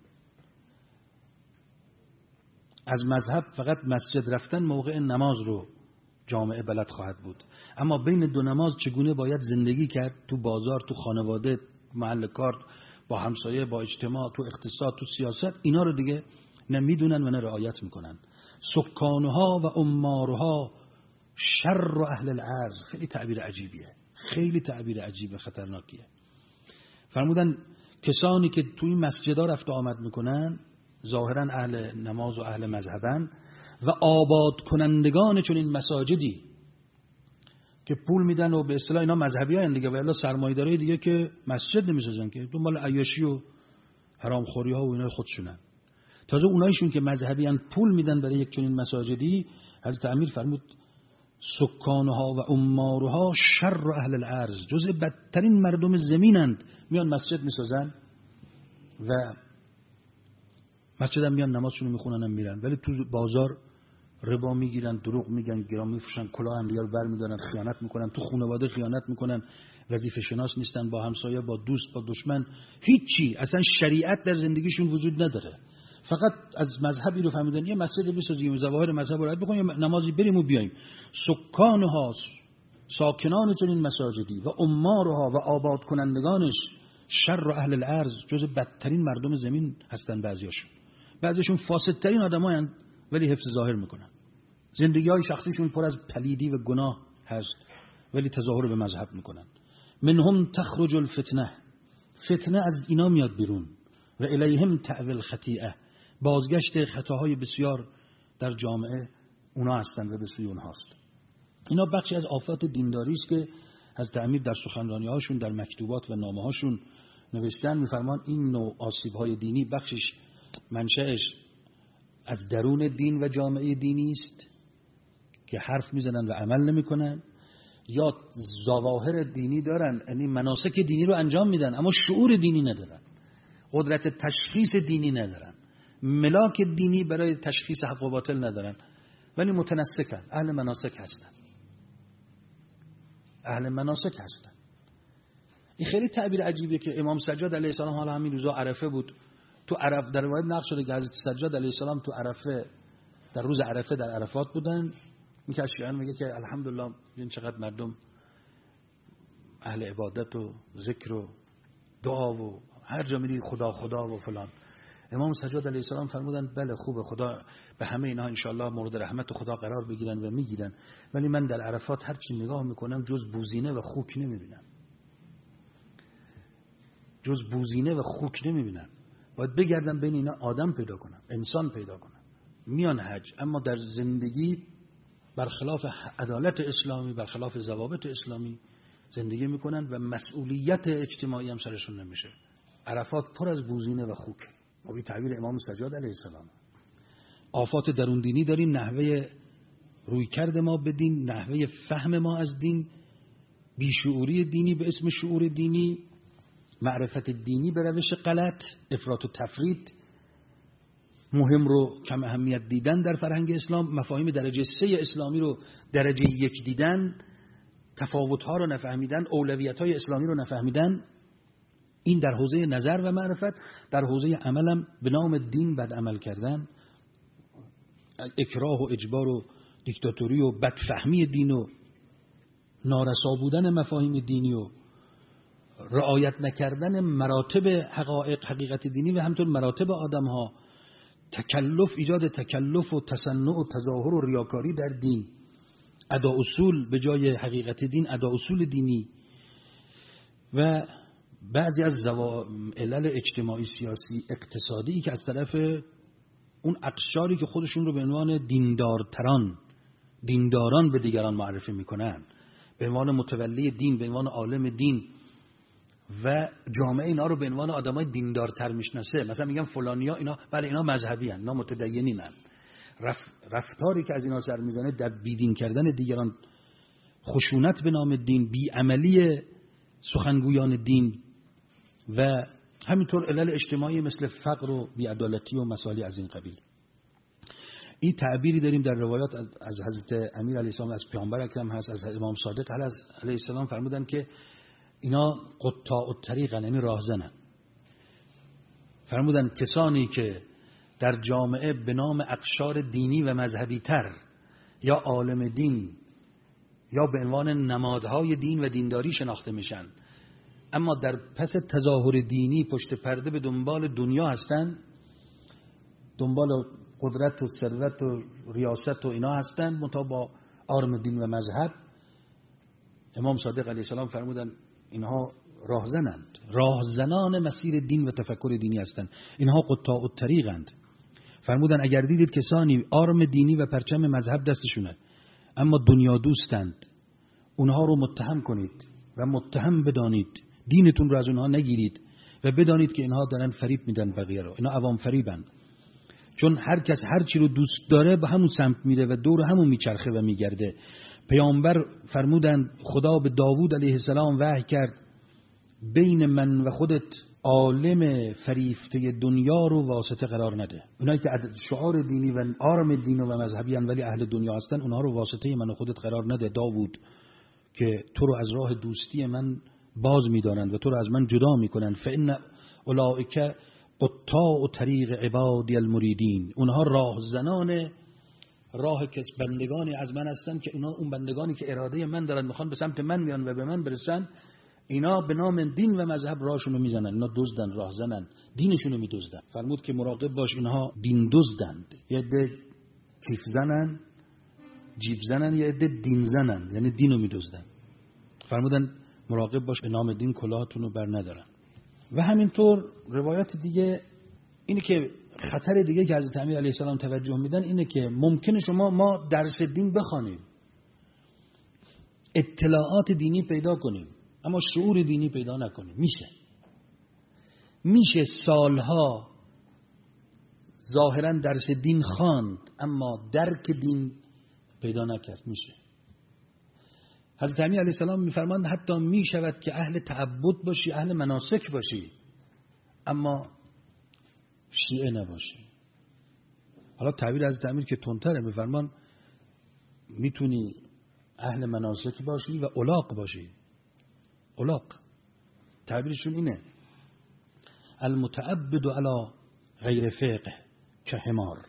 از مذهب فقط مسجد رفتن موقع نماز رو جامعه بلد خواهد بود، اما بین دو نماز چگونه باید زندگی کرد، تو بازار، تو خانواده، محل کار، با همسایه، با اجتماع، تو اقتصاد، تو سیاست، اینا رو دیگه نه میدونن و نه رعایت میکنن. سکانها و امارها شر و اهل الارض، خیلی تعبیر عجیبیه، خیلی تعبیر عجیب خطرناکیه. فرمودن کسانی که توی مسجدها رفت و آمد میکنن ظاهرا اهل نماز و اهل مذهبن و آباد کنندگان چون این مساجدی که پول میدن و به اصطلاح اینا مذهبی هستند دیگه، و الا سرمایه‌دارای دیگه که مسجد نمیسازن، که دنبال عیاشی و حرامخوری ها و اینا خودشونن. تازه اونایشون که مذهبیان پول میدن برای یک چنین مساجدی، حضرت امیر فرمود سکانها و عمارها شر اهل الارض، جزء بدترین مردم زمینند، میان مسجد میسازن و مسجد هم میان نمازشون رو میخونن هم میرن، ولی تو بازار ربا میگیرن، دروغ میگن، گرام میفروشن، کلاه هم دیگر بر میدارن، خیانت میکنن، تو خانواده خیانت میکنن، وظیفه شناس نیستن، با همسایه، با دوست، با دشمن، هیچی، اصلا شریعت در زندگیشون وجود نداره. فقط از مذهبی رو فهمیدن یه مسجد بسازیم، ظواهر مذهب رو رعایت بکنیم، نمازی بریم و بیایم. سکانها، ساکنان چنین مساجدی و عمارها و آباد کنندگانش شر اهل الارض، جز بدترین مردم زمین هستن. بعضیاشون بعضیشون فاسدترین آدمایند ولی حفظ ظاهر میکنن. زندگی های شخصیشون پر از پلیدی و گناه هست ولی تظاهر به مذهب میکنن. منهم تخرج الفتنه، فتنه از اینا میاد بیرون. و الیهم تعویل خطیئه، بازگشت خطاهای بسیار در جامعه اونا هستند و به سوی اونهاست. اینا بخشی از آفات دینداری است که حضرت امیر در سخنرانی هاشون، در مکتوبات و نامه هاشون نوشتن. میفرمان این نوع آسیب های دینی بخشش منشأش از درون دین و جامعه دینی است که حرف میزنن و عمل نمیکنن، یا ظواهر دینی دارن، یعنی مناسک دینی رو انجام میدن اما شعور دینی ندارن، قدرت تشخیص دینی ندارن، ملاک دینی برای تشخیص حق و باطل ندارن، ولی متنسکن، اهل مناسک هستن، اهل مناسک هستن. این خیلی تعبیر عجیبیه که امام سجاد علیه السلام حالا همین روزا عرفه بود، تو عرف در روایت نقل شده که حضرت سجاد علیه السلام تو عرفه، در روز عرفه در عرفات بودن. این که شیعیان میگه که الحمدلله این چقدر مردم اهل عبادت و ذکر و دعا و هر جا میری خدا خدا و فلان. امام سجاد علیه السلام فرمودن بله خوبه، خدا به همه اینها انشالله مورد رحمت خدا قرار بگیرن و میگیرن، ولی من در عرفات هر چی نگاه میکنم جز بوزینه و خوک نمیبینم، جز بوزینه و خوک نمیبینم. باید بگردم بین اینا آدم پیدا کنم، انسان پیدا کنم. میان حج اما در زندگی برخلاف عدالت اسلامی، برخلاف ضوابط اسلامی زندگی میکنن و مسئولیت اجتماعی هم سرشون نمیشه. عرفات پر از بوزینه و خوک. ما بی تعبیر امام سجاد علیه السلام آفات درون دینی داریم، نحوه روی کرد ما به دین، نحوه فهم ما از دین، بیشعوری دینی به اسم شعور دینی، معرفت دینی به روش غلط، افراط و تفرید، مهم رو کم اهمیت دیدن در فرهنگ اسلام، مفاهیم درجه سه اسلامی رو درجه یک دیدن، تفاوت‌ها رو نفهمیدن، اولویت‌های اسلامی رو نفهمیدن. این در حوزه نظر و معرفت. در حوزه عملم به نام دین بد عمل کردن، اکراه و اجبار و دیکتاتوری و بدفهمی دین و نارسا بودن مفاهیم دینی و رعایت نکردن مراتب حقایق حقیقت دینی و همطور مراتب آدم‌ها، تکلف، ایجاد تکلف و تصنع و تظاهر و ریاکاری در دین، ادا اصول به جای حقیقت دین، ادا اصول دینی، و بعضی از علل اجتماعی سیاسی اقتصادی که از طرف اون اقشاری که خودشون رو به عنوان دیندارتران، دینداران به دیگران معرفی میکنن، به عنوان متولی دین، به عنوان عالم دین، و جامعه اینا رو به عنوان آدمای دیندارتر میشناسه. مثلا میگن فلانیا اینا، بله اینا مذهبی ان، اینا متدینین ان. رف... رفتاری که از اینا سر میزنه در بیدین کردن دیگران، خشونت به نام دین، بیعملی سخنگویان دین و همینطور علل اجتماعی مثل فقر و بیعدالتی و مسائل از این قبیل. این تعبیری داریم در روایات از حضرت امیر علیه السلام، از پیامبر اکرم هست، از امام صادق علیه السلام فرمودن که اینا قطاع الطریقن، یعنی راهزنن. فرمودن کسانی که در جامعه به نام اقشار دینی و مذهبی تر یا عالم دین یا به عنوان نمادهای دین و دینداری شناخته میشن، اما در پس تظاهر دینی پشت پرده به دنبال دنیا هستن، دنبال قدرت و ثروت و ریاست و اینا هستن، منتها با آرم دین و مذهب. امام صادق علیه السلام فرمودن اینها راهزنند، راهزنان مسیر دین و تفکر دینی هستند، اینها قطاع الطریقند. فرمودن اگر دیدید کسانی آرم دینی و پرچم مذهب دستشونه اما دنیا دوستند، اونها رو متهم کنید و متهم بدانید، دینتون رو از اونها نگیرید و بدانید که اینها دارن فریب میدن بقیه رو، اینا عوام فریبند. چون هر کس هر چی رو دوست داره به همون سمت میره و دور همون میچرخه و میگرده. پیامبر فرمودند خدا به داوود علیه السلام وحی کرد بین من و خودت عالم فریفته دنیا رو واسطه قرار نده. اونایی که شعار دینی و آرم دین و مذهبی ان ولی اهل دنیا هستن، اونها رو واسطه من و خودت قرار نده داوود، که تو رو از راه دوستی من باز می‌دارند و تو رو از من جدا می‌کنند. فإن اولئک قطاع طریق عبادی المریدین، اونها راهزنان راه کس بندگانی از من هستن که اونا اون بندگانی که اراده من دارن میخوان به سمت من بیان و به من برسن، اینا به نام دین و مذهب راهشون رو میزنن. اینا دزدن، راهزنن، دینشون رو میدزدن. فرمود که مراقب باش اینها دین دزدند. یه عده کیف زنن، جیب زنن، یه عده دین زنن، یعنی دین رو میدزدن. فرمودن مراقب باش به نام دین کلاهتون رو بر ندارن. و همینطور روایات دیگه اینه که خطر دیگه که حضرت امیر علیه السلام توجه میدن اینه که ممکنه شما ما درس دین بخوانیم، اطلاعات دینی پیدا کنیم، اما شعور دینی پیدا نکنیم. میشه میشه سالها ظاهرا درس دین خواند اما درک دین پیدا نکرد. میشه. حضرت امیر علیه السلام میفرماند حتی میشود که اهل تعبد باشی، اهل مناسک باشی، اما شیعه نباشی. حالا تعبیر حضرت امیر که تندتره، میفرمان میتونی اهل مناسک باشی و الاغ باشی. الاغ تعبیرشون اینه المتعبد علی غیر فقه که حمار.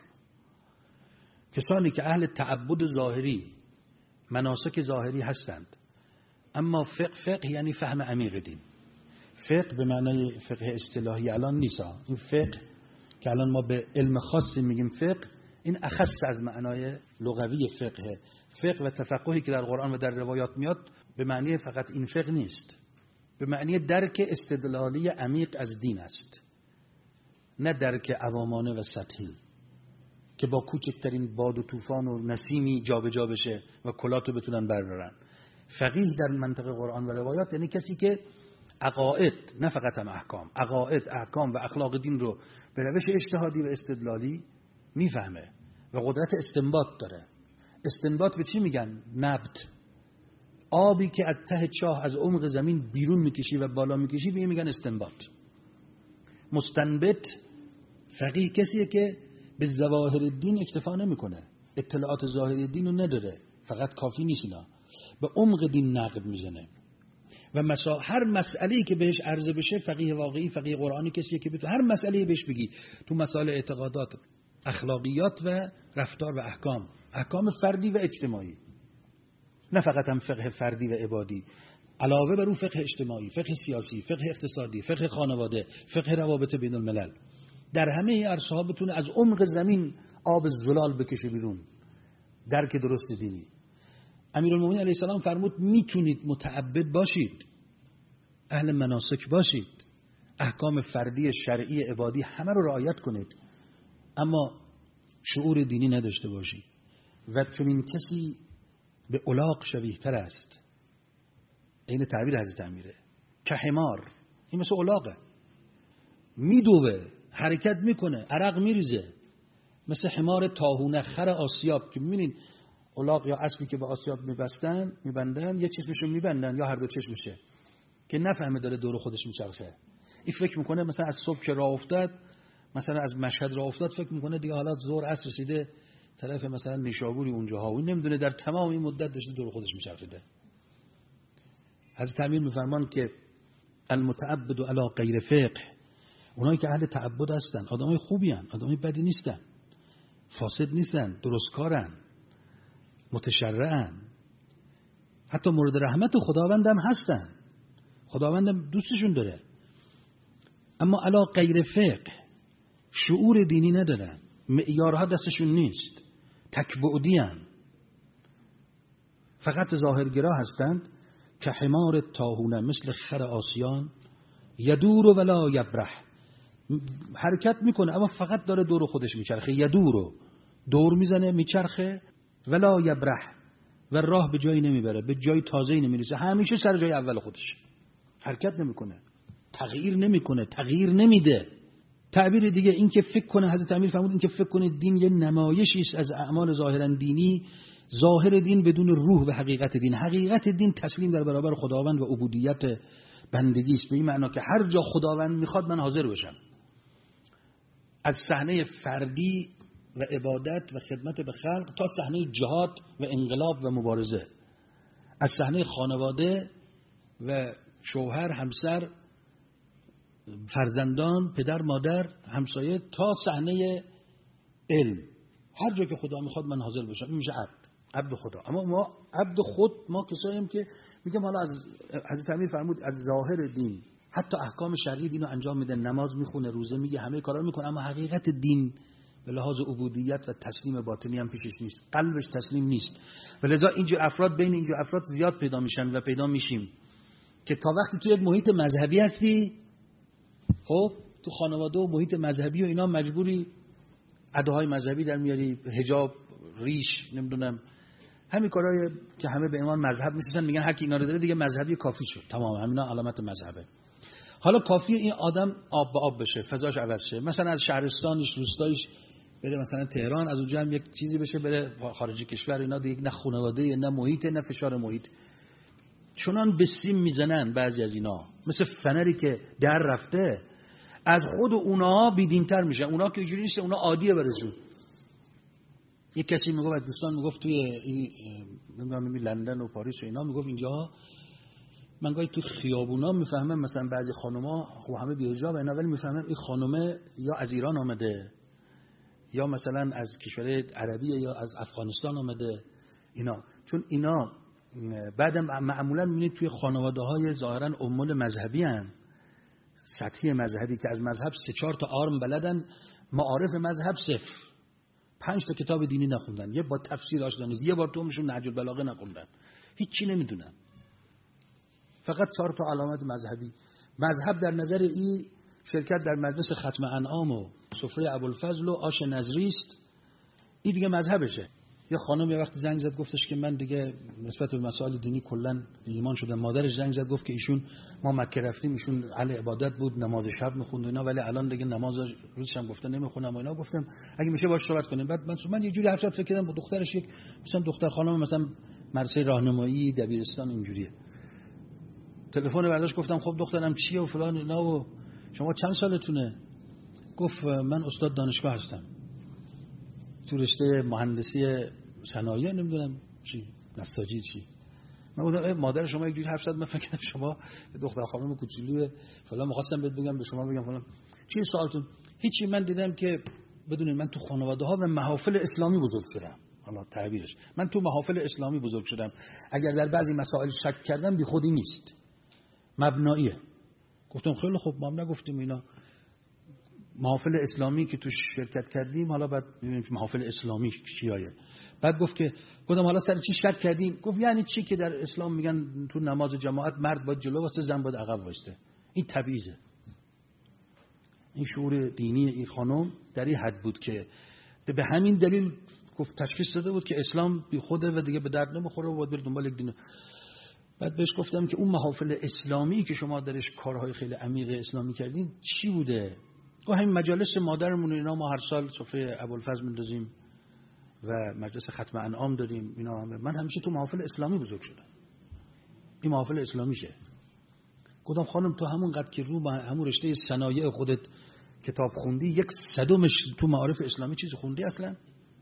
کسانی که اهل تعبد ظاهری، مناسک ظاهری هستند، اما فقه فقه یعنی فهم عمیق دین. فقه به معنای فقه اصطلاحی الان نیست. این فقه که الان ما به علم خاصی میگیم فقه، این اخص از معنای لغوی فقه. فقه و تفقهی که در قرآن و در روایات میاد به معنی فقط این فقه نیست، به معنی درک استدلالی عمیق از دین است، نه درک عوامانه و سطحی که با کوچکترین باد و طوفان و نسیمی جابجا بشه و کلاتو بتونن بردارن. فقیه در منطق قرآن و روایات یعنی کسی که عقاید، نه فقط هم احکام، عقاید، احکام و اخلاق دین رو به روش اجتهادی و استدلالی میفهمه و قدرت استنباط داره. استنباط به چی میگن؟ نبت. آبی که از ته چاه از عمق زمین بیرون میکشی و بالا میکشی به این میگن استنباط. مستنبط فقیه کسیه که به ظواهر دین اکتفا نمیکنه، اطلاعات ظاهری دین رو نداره، فقط کافی نیست، اینا به عمق دین نقد میزنه و مسا... هر مسئله‌ای که بهش عرضه بشه، فقیه واقعی، فقیه قرآنی کسیه که بتونه هر مسئله‌ای بهش بگی تو مسائل اعتقادات، اخلاقیات و رفتار و احکام، احکام فردی و اجتماعی، نه فقط هم فقه فردی و عبادی، علاوه بر اون فقه اجتماعی، فقه سیاسی، فقه اقتصادی، فقه خانواده، فقه روابط بین الملل. در همه این عرصه‌ها بتونه از عمق زمین آب زلال بکشه بیرون. درک درست دینی. امیرالمومنین علیه السلام فرمود میتونید متعبد باشید، اهل مناسک باشید، احکام فردی، شرعی، عبادی همه رو رعایت کنید، اما شعور دینی نداشته باشید. و چون این کسی به الاغ شبیه تر است. این تعبیر حضرت امیره. که حمار، این مثل الاغه، میدوه، حرکت میکنه، عرق میریزه، مثل حمار تاهونه، خر آسیاب که میبینین الاغ یا اسبی که به آسیاب میبستن میبندن، یه چشمشو میبندن یا هر دو چشمشه که نفهمه داره دور خودش میچرخه. این فکر میکنه مثلا از صبح که راه افتاد، مثلا از مشهد راه افتاد، فکر میکنه دیگه حالا ظهر عصر رسیده طرف مثلا نیشابوری اونجاها، این نمیدونه در تمام این مدت داشته دور خودش میچرخیده. حضرت امیر میفرمان که المتعبد علی غیر فقه، اونایی که اهل تعبد هستن آدمای خوبی هستن، آدمای بدی نیستن، فاسد نیستن، درستکارن، متشرعن، حتی مورد رحمت خداوند هم هستن، خداوند هم دوستشون داره، اما علی غیر فقه، شعور دینی ندارن، معیارها دستشون نیست، تکبعدی هن، فقط ظاهرگرا هستند. که حمار تاهونه، مثل خر آسیان، یدور ولا یبرح، حرکت میکنه اما فقط داره دور خودش میچرخه، یدور، دور میزنه میچرخه، ولا یبرح، و راه به جایی نمیبره، به جای تازه‌ای نمیرسه، همیشه سر جای اول خودش، حرکت نمیکنه، تغییر نمیکنه، تغییر نمیده. تعبیر دیگه این که فکر کنه، حضرت امیر فرمود این که فکر کنه دین یه نمایشی است از اعمال ظاهرا دینی، ظاهر دین بدون روح و حقیقت دین. حقیقت دین تسلیم در برابر خداوند و عبودیت بندگی است، به این معنا که هر جا خداوند میخواد من حاضر بشم، از صحنه فردی و عبادت و خدمت به خلق تا صحنه جهاد و انقلاب و مبارزه، از صحنه خانواده و شوهر، همسر، فرزندان، پدر، مادر، همسایه تا صحنه علم. هر جا که خدا میخواد من حاضر بشم. این میشه عبد، عبد خدا. اما ما عبد خود، ما کساییم که میگم حالا از حضرت امیر فرمود از ظاهر دین حتی احکام شرعی دین رو انجام میده، نماز میخونه، روزه میگه، همه کارا میکنه، اما حقیقت دین به لحاظ عبودیت و تسلیم باطنی هم پیشش نیست، قلبش تسلیم نیست. ولذا اینجور افراد بین اینجور افراد زیاد پیدا میشن و پیدا میشیم که تا وقتی تو یک محیط مذهبی هستی، خب تو خانواده و محیط مذهبی و اینا مجبوری اداهای مذهبی در میاری، حجاب، ریش، نمیدونم همین کارهای که همه به عنوان مذهب میشن، میگن هر کی اینا رو داره دیگه مذهبی کافی شد، تمام همینا علامت مذهبه. حالا کافیه این آدم آب به آب بشه، فضاش عوض شه، مثلا از شهرستانش، روستایش بره مثلا تهران، از اونجا هم یک چیزی بشه بره خارج کشور، اینا دیگه نه خانواده، نه محیط، نه فشار محیط. چنان به سیم میزنن بعضی از اینا، مثل فنری که در رفته، از خود اونها بیدینتر میشن. اونها که اینجوری نیست، اونها عادیه برسون. یک کسی میگفت، دوستان میگفت توی این نمیدونم لندن و پاریس و اینا، میگفت اینجا من گاهی تو خیابونا میفهمم مثلا بعضی خانوما خب همه بی حجاب اینا، ولی میفهمم این خانومه یا از ایران آمده یا مثلا از کشور عربیه یا از افغانستان آمده اینا. چون اینا بعدم معمولا میبینید توی خانواده های ظاهرا امول مذهبی هم، سطحی مذهبی که از مذهب سه چهار تا آرم بلدن، معارف مذهب صفر، پنج تا کتاب دینی نخوندن، یه با تفسیر آشنا نیست، یه بار تومشون نهج البلاغه نخوندن، هیچی نمیدونن، فقط چهار تا علامت مذهبی. مذهب در نظر ای شرکت در مجلس ختم انعام و سفره ابوالفضل و آش نظری است، این دیگه مذهبشه. یه خانم یه وقت زنگ زد گفتش که من دیگه نسبت به مسائل دینی کلا ایمان شدم. مادرش زنگ زد گفت که ایشون ما مکه رفتیم، ایشون اهل عبادت بود، نماز شب میخوند اینا، ولی الان دیگه نماز روزش هم گفته نمیخونم و اینا. گفتم اگه میشه باهاش صحبت کنیم. بعد من من یه جوری حرف فکر کردم با دخترش، یک مثلا دختر خانم مثلا مدرسه راهنمایی دبیرستان اینجوریه. تلفن برداشت گفتم خب دخترم چیه و فلان اینا و شما چند سالتونه؟ گفت من استاد دانشگاه هستم تو رشته مهندسی صنایع، نمیدونم چی، نساجی چی. من گفتم مادر شما یک جوری حرف زد، من فکر کردم شما دختر خانم کوچولو فلان، می‌خواستم بهت بگم به شما بگم فلان. چی سوالتون؟ هیچی. من دیدم که بدونید من تو خانواده ها و محافل اسلامی بزرگ شدم. حالا تعبیرش، من تو محافل اسلامی بزرگ شدم. اگر در بعضی مسائل شک کردم بی خودی نیست، مبناییه. گفتم خیلی خوب، ما هم نگفتیم اینا. محافل اسلامی که توش شرکت کردیم، حالا بعد ببینیم محافل اسلامی چیه. بعد گفت که گفتم حالا سر چی شک کردیم؟ گفت یعنی چی که در اسلام میگن تو نماز جماعت مرد باید جلو واسه، زن باید عقب واسه. این تبعیضه. این شعور دینی این خانم در این حد بود که به همین دلیل گفت تشخیص داده بود که اسلام بی خوده و دیگه به درد نمیخوره و باید بره دنبال یک دین. بعد بهش گفتم که اون محافل اسلامی که شما درش کارهای خیلی عمیق اسلامی کردین چی بوده؟ و همین مجالس مادرمون اینا، ما هر سال سفره ابوالفضل میندازیم و مجلس ختم انعام داریم اینا. همه من همیشه تو محافل اسلامی بزرگ شدم، این محافل اسلامیشه. گفتم خانم تو همون قد که رو همون رشته صنایع خودت کتاب خوندی، یک صدمش تو معارف اسلامی چیز خوندی اصلا؟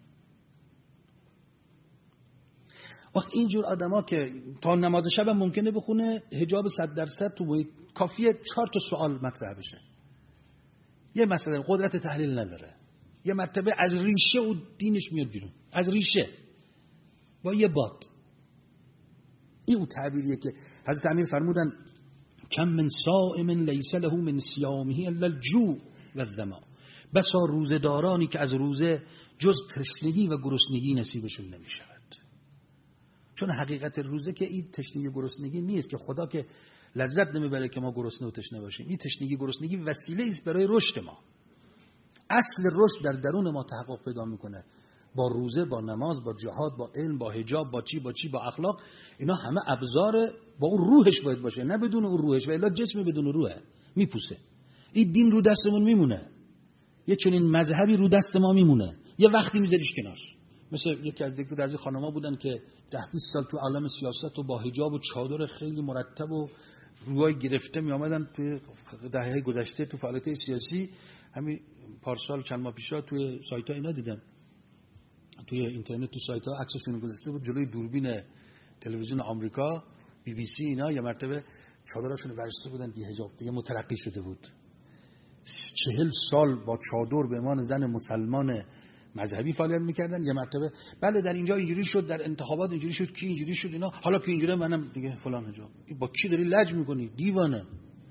وقت اینجور آدما که تا نماز شب ممکنه بخونه، حجاب صد درصد تو باید کافیه چهار تا سوال مطرح بشه، یه مسئله قدرت تحلیل نداره، یه مرتبه از ریشه و دینش میاد بیرون، از ریشه با یه باد. این اون تعبیریه که حضرت امیر فرمودن کم من صائم لیس له من صیامه الا الجوع و الظما. بسا روزه‌دارانی که از روزه جز تشنگی و گرسنگی نصیبشون نمیشود. چون حقیقت روزه که این تشنگی و گرسنگی نیست، که خدا که لذت نمیبره که ما گرسنه و تشنه باشیم. این تشنگی گرسنگی وسیله است برای رشد ما. اصل رشد در درون ما تحقق پیدا میکنه با روزه، با نماز، با جهاد، با علم، با حجاب، با چی با چی با اخلاق. اینا همه ابزار با اون روحش باید باشه، نه بدون اون روحش، و الا جسم بدون روحه میپوسه. این دین رو دستمون میمونه، یه چنین مذهبی رو دست ما میمونه، یه وقتی میذاریش کنار. مثل یکی از دیگر از خانم‌ها بودن که ده بیست سال تو عالم سیاست و با حجاب و چادر خیلی مرتب و روهای گرفته می آمدن توی دهه گذشته تو فعالیت سیاسی. همین پارسال چند ماه پیشا توی سایت‌ها اینا دیدم، توی اینترنت تو سایت‌ها عکسشون گذاشته بود جلوی دوربین تلویزیون آمریکا بی بی سی اینا، یه مرتبه چادرشون ورشته بودن بی حجاب، دیگه مترقی شده بود. چهل سال با چادر به عنوان زن مسلمان مذهبی فعالیت میکردن، یه مرتبه بله در اینجا اینجوری شد، در انتخابات اینجوری شد، کی اینجوری شد اینا، حالا که اینجوری منم دیگه فلان حجاب. با کی داری لج میکنی؟ دیوانه.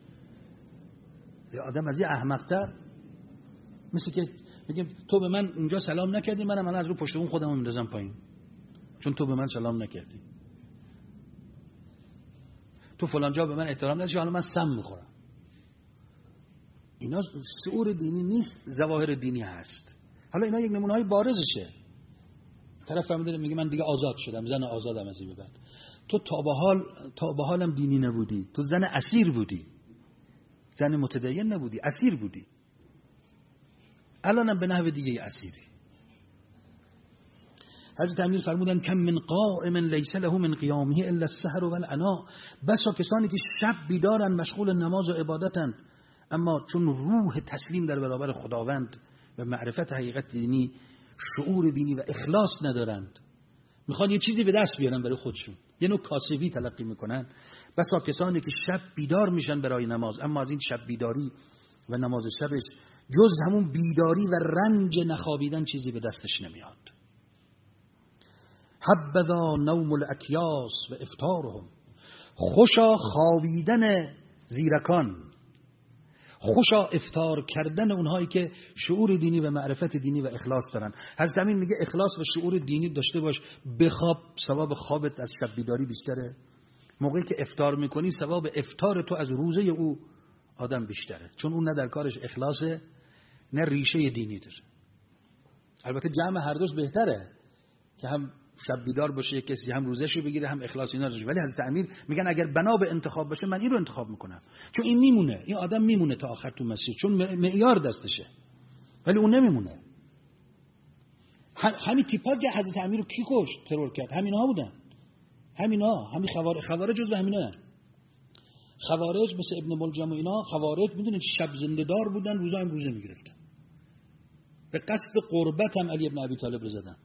یه آدم از یه احمق‌تر مثل که بگیم تو به من اونجا سلام نکردی، منم الان از رو پشت اون خودمو میندازم پایین چون تو به من سلام نکردی. تو فلان جا به من احترام نذاشتی، حالا من سم میخورم. اینا شعور دینی نیست، ظواهر دینی هست. حالا اینا یک نمونه‌های بارزشه. طرف فهمیده میگه من دیگه آزاد شدم، زن آزادم از این به بعد. تو تا به حال تا به حالم دینی نبودی، تو زن اسیر بودی، زن متدین نبودی، اسیر بودی. الانم به نحو دیگه اسیری. حضرت امیر فرمودن کم من قائم لیس له من قیامه الا السحر والعنا. بسا کسانی که شب بیدارن مشغول نماز و عبادتن، اما چون روح تسلیم در برابر خداوند و معرفت حقیقت دینی، شعور دینی و اخلاص ندارند، میخوان یه چیزی به دست بیارن برای خودشون، یه نوع کاسبی تلقی میکنن. بسا کسانی که شب بیدار میشن برای نماز، اما از این شب بیداری و نماز شبش جز همون بیداری و رنج نخوابیدن چیزی به دستش نمیاد. حبذا نوم الاکیاس و افطارهم. خوشا خوابیدن زیرکان، خوشا افطار کردن اونهایی که شعور دینی و معرفت دینی و اخلاص دارن. حضرت امین میگه اخلاص و شعور دینی داشته باش، بخواب، ثواب خوابت از شب بیداری بیشتره. موقعی که افطار میکنی ثواب افطار تو از روزه او آدم بیشتره، چون اون نه در کارش اخلاصه نه ریشه دینی داره. البته جمع هر دوش بهتره که هم شب بیدار باشه کسی، هم روزهشو بگیره، هم اخلاص اینا داشته. ولی حضرت امیر میگن اگر بنا به انتخاب باشه من این رو انتخاب میکنم، چون این میمونه، این آدم میمونه تا آخر تو مسیر، چون معیار دستشه. ولی اون نمیمونه. همین تیپا که حضرت امیر رو کی کشت، ترور کرد، همینا بودن. همینا، همین خوارج، خوارج جزو همینا. خوارج مثل ابن ملجم و اینا، خوارج میدونید شب زنده دار بودن، روزا هم روزه میگرفتن. به قصد قربت هم علی ابن ابی طالب رو زدن.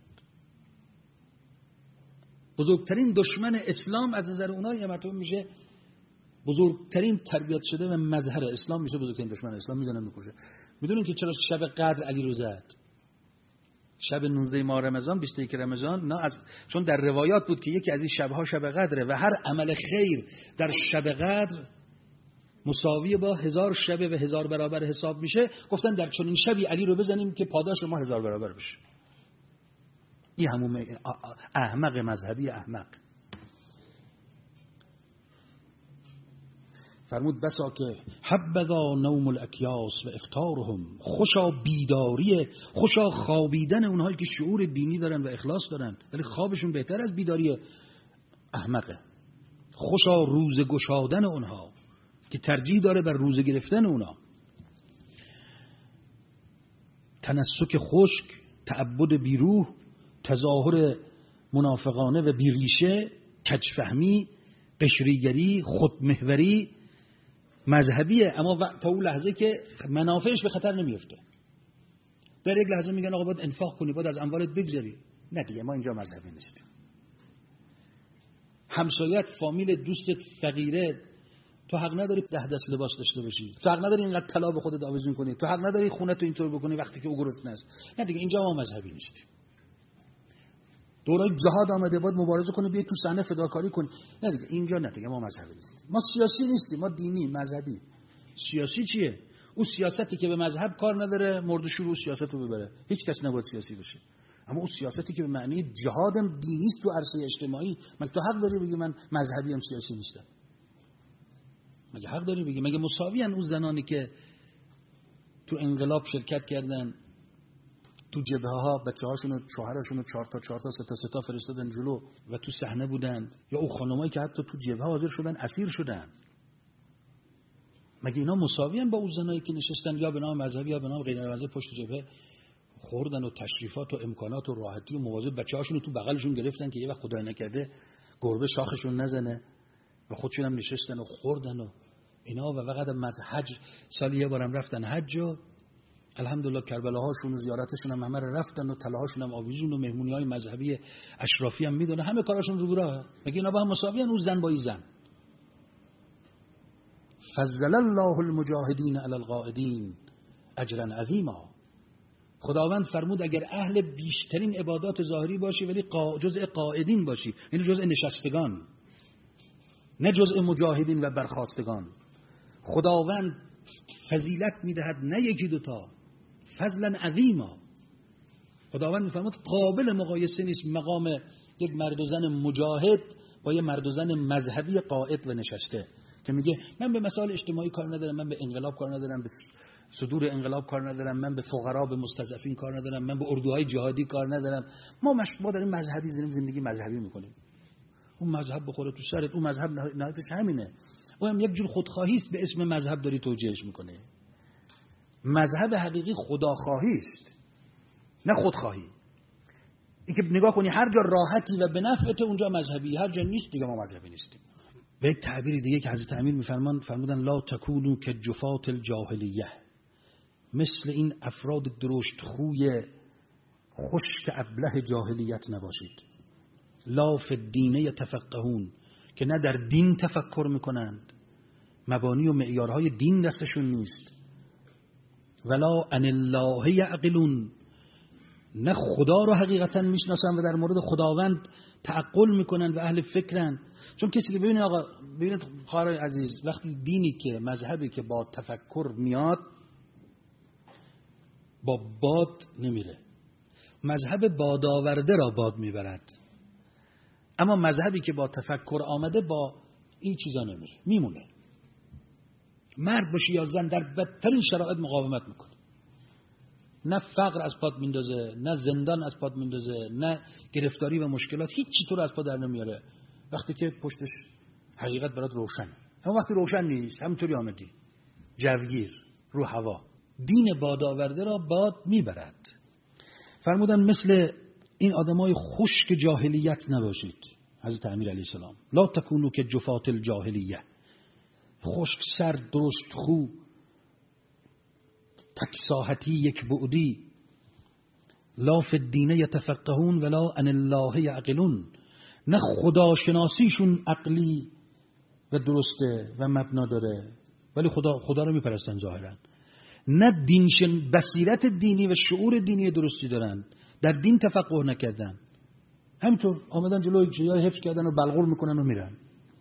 بزرگترین دشمن اسلام از نظر اونها یه مرتبه میشه بزرگترین تربیت شده و مظهر اسلام میشه بزرگترین دشمن اسلام، میزنن میکشه. میدونین که چرا شب قدر علی رو زد؟ شب نوزده ماه رمضان، بیست و یک رمضان، نه از چون در روایات بود که یکی از این شبها شب قدره و هر عمل خیر در شب قدر مساوی با هزار شب و هزار برابر حساب میشه. گفتن در چنین شبی علی رو بزنیم که پاداش ما هزار برابر بشه. این همون احمق مذهبی احمق. فرمود بسا که حبذا نوم الاکیاس و افطارهم. خوشا بیداری، خوشا خوابیدن اونهایی که شعور دینی دارن و اخلاص دارن، ولی خوابشون بهتر از بیداری احمقه. خوشا روز گشادن اونها که ترجیح داره بر روزه گرفتن اونها. تنسک خشک، تعبد بیروح، تظاهر منافقانه و بیریشه، کجفهمی، قشریگری، خودمحوری مذهبیه، اما تا اون لحظه که منافعش به خطر نمیفته. در یک لحظه میگن آقا باید انفاق کنی، باید از اموالت بگذاری. نه دیگه، ما اینجا مذهبی نیستیم. همسایت، فامیل، دوستت فقیره، تو حق نداری ده دست لباس داشته باشی، تو حق نداری اینقدر طلا به خودت آویزون کنی، تو حق نداری خونه تو اینطور بکنی وقتی که او گرسنه است. نه دیگه، اینجا ما مذهبی نیستیم. دورای جهاد آمده باید مبارزه کنی، بیای تو صحنه فداکاری کنی. نه دیگه، اینجا نه دیگه، ما مذهبی نیستیم. ما سیاسی نیستیم، ما دینی، مذهبی. سیاسی چیه؟ اون سیاستی که به مذهب کار نداره، مرد شروع سیاستو ببره. هیچ کس نباید سیاسی بشه. اما اون سیاستی که به معنی جهادم دینی است تو عرصه اجتماعی، مگه تو حق داری بگی من مذهبی ام سیاسی نیستم؟ مگه حق داری بگی؟ مگه مساوی ان اون زنانی که تو انقلاب شرکت کردن، تو جبهه ها بچه‌هاشون و شوهراشون رو چهار تا چهار تا سه تا سه تا فرستادن جلو و تو صحنه بودن، یا اون خانمایی که حتی تو جبهه حاضر شدن اسیر شدن؟ مگه اینا مساویان با اون زنایی که نشستن یا به نام مذهبی یا به نام غیر مذهبی پشت جبهه خوردن و تشریفات و امکانات و راحتی و مواظب بچه‌هاشون رو تو بغلشون گرفتن که یه وقت خدای نکرده گربه شاخشون نزنه و خودشون هم نشستن و خوردن و اینا و فقط حج سالی یه بارم رفتن حج و الحمدلله کربلاهاشون و زیارتشون هم همه رفتن و طلاهاشون هم آویزون و مهمونی‌های مذهبی اشرافی هم میدونه همه کاراشون رو براه. مگه اینا با هم مساویان؟ اون زن با این زن. فضل الله المجاهدین علی القاعدین اجرا عظیما. خداوند فرمود اگر اهل بیشترین عبادات ظاهری باشی ولی جزء قاعدین باشی، یعنی جزء نشستگان، نه جزء مجاهدین و برخاستگان، خداوند فضیلت میدهد نه یکی دوتا، فضلا عظیما. خداوند میفرمود قابل مقایسه نیست مقام یک مرد و زن مجاهد با یک مرد و زن مذهبی قائد و نشسته که میگه من به مسائل اجتماعی کار ندارم، من به انقلاب کار ندارم، به صدور انقلاب کار ندارم، من به فقرا به مستضعفین کار ندارم، من به اردوهای جهادی کار ندارم. ما مش... ما داریم مذهبی زندگی مذهبی میکنیم. اون مذهب بخوره تو سرت، اون مذهب نهایتش همینه. اون هم یک جور خودخواهی است به اسم مذهب داری توجیهش میکنه. مذهب حقیقی خداخواهی است نه خودخواهی. این که نگاه کنی هر جا راحتی و به نفعت اونجا مذهبی، هر جا نیست دیگه ما مذهبی نیستیم. به یک تعبیر دیگه که حضرت امیر میفرمان فرمودن لا تکونوا کجفات الجاهلیه، مثل این افراد درشت خوی خشک ابله جاهلیت نباشید. لا فی الدین یتفقهون، که نه در دین تفکر میکنند، مبانی و معیارهای دین دستشون نیست. ولا عن الله یعقلون، نه خدا رو حقیقتا میشناسن و در مورد خداوند تعقل میکنن و اهل فکرن. چون کسی که ببینید آقا، ببینید خواهرای عزیز، وقتی دینی که مذهبی که با تفکر میاد با باد نمیره. مذهب بادآورده را باد میبرد، اما مذهبی که با تفکر آمده با این چیزا نمیره، میمونه. مرد باشی یا زن در بدترین شرایط مقاومت میکنه، نه فقر از پات میندازه، نه زندان از پات میندازه، نه گرفتاری و مشکلات، هیچی تو رو از پا در نمیاره وقتی که پشتش حقیقت برات روشن. اما وقتی روشن نیست همینطوری آمدی جوگیر رو هوا. دین بادآورده را باد میبرد. فرمودن مثل این آدمای خشک جاهلیت نباشید. حضرت امیر علیه السلام لا تکونوا کجفات الجاهلیه، خشک سر، درشت خو، تکساحتی، یک بعدی. لا فی الدین یتفقهون ولا عن الله یعقلون، نه خداشناسیشون عقلی و درسته و مبنا داره ولی خدا خدا رو میپرستن ظاهرا، نه دینشن بصیرت دینی و شعور دینی درستی دارن، در دین تفقه نکردن، همینطور آمدن جلوی جای حفظ کردن و بلغور میکنن و میرن.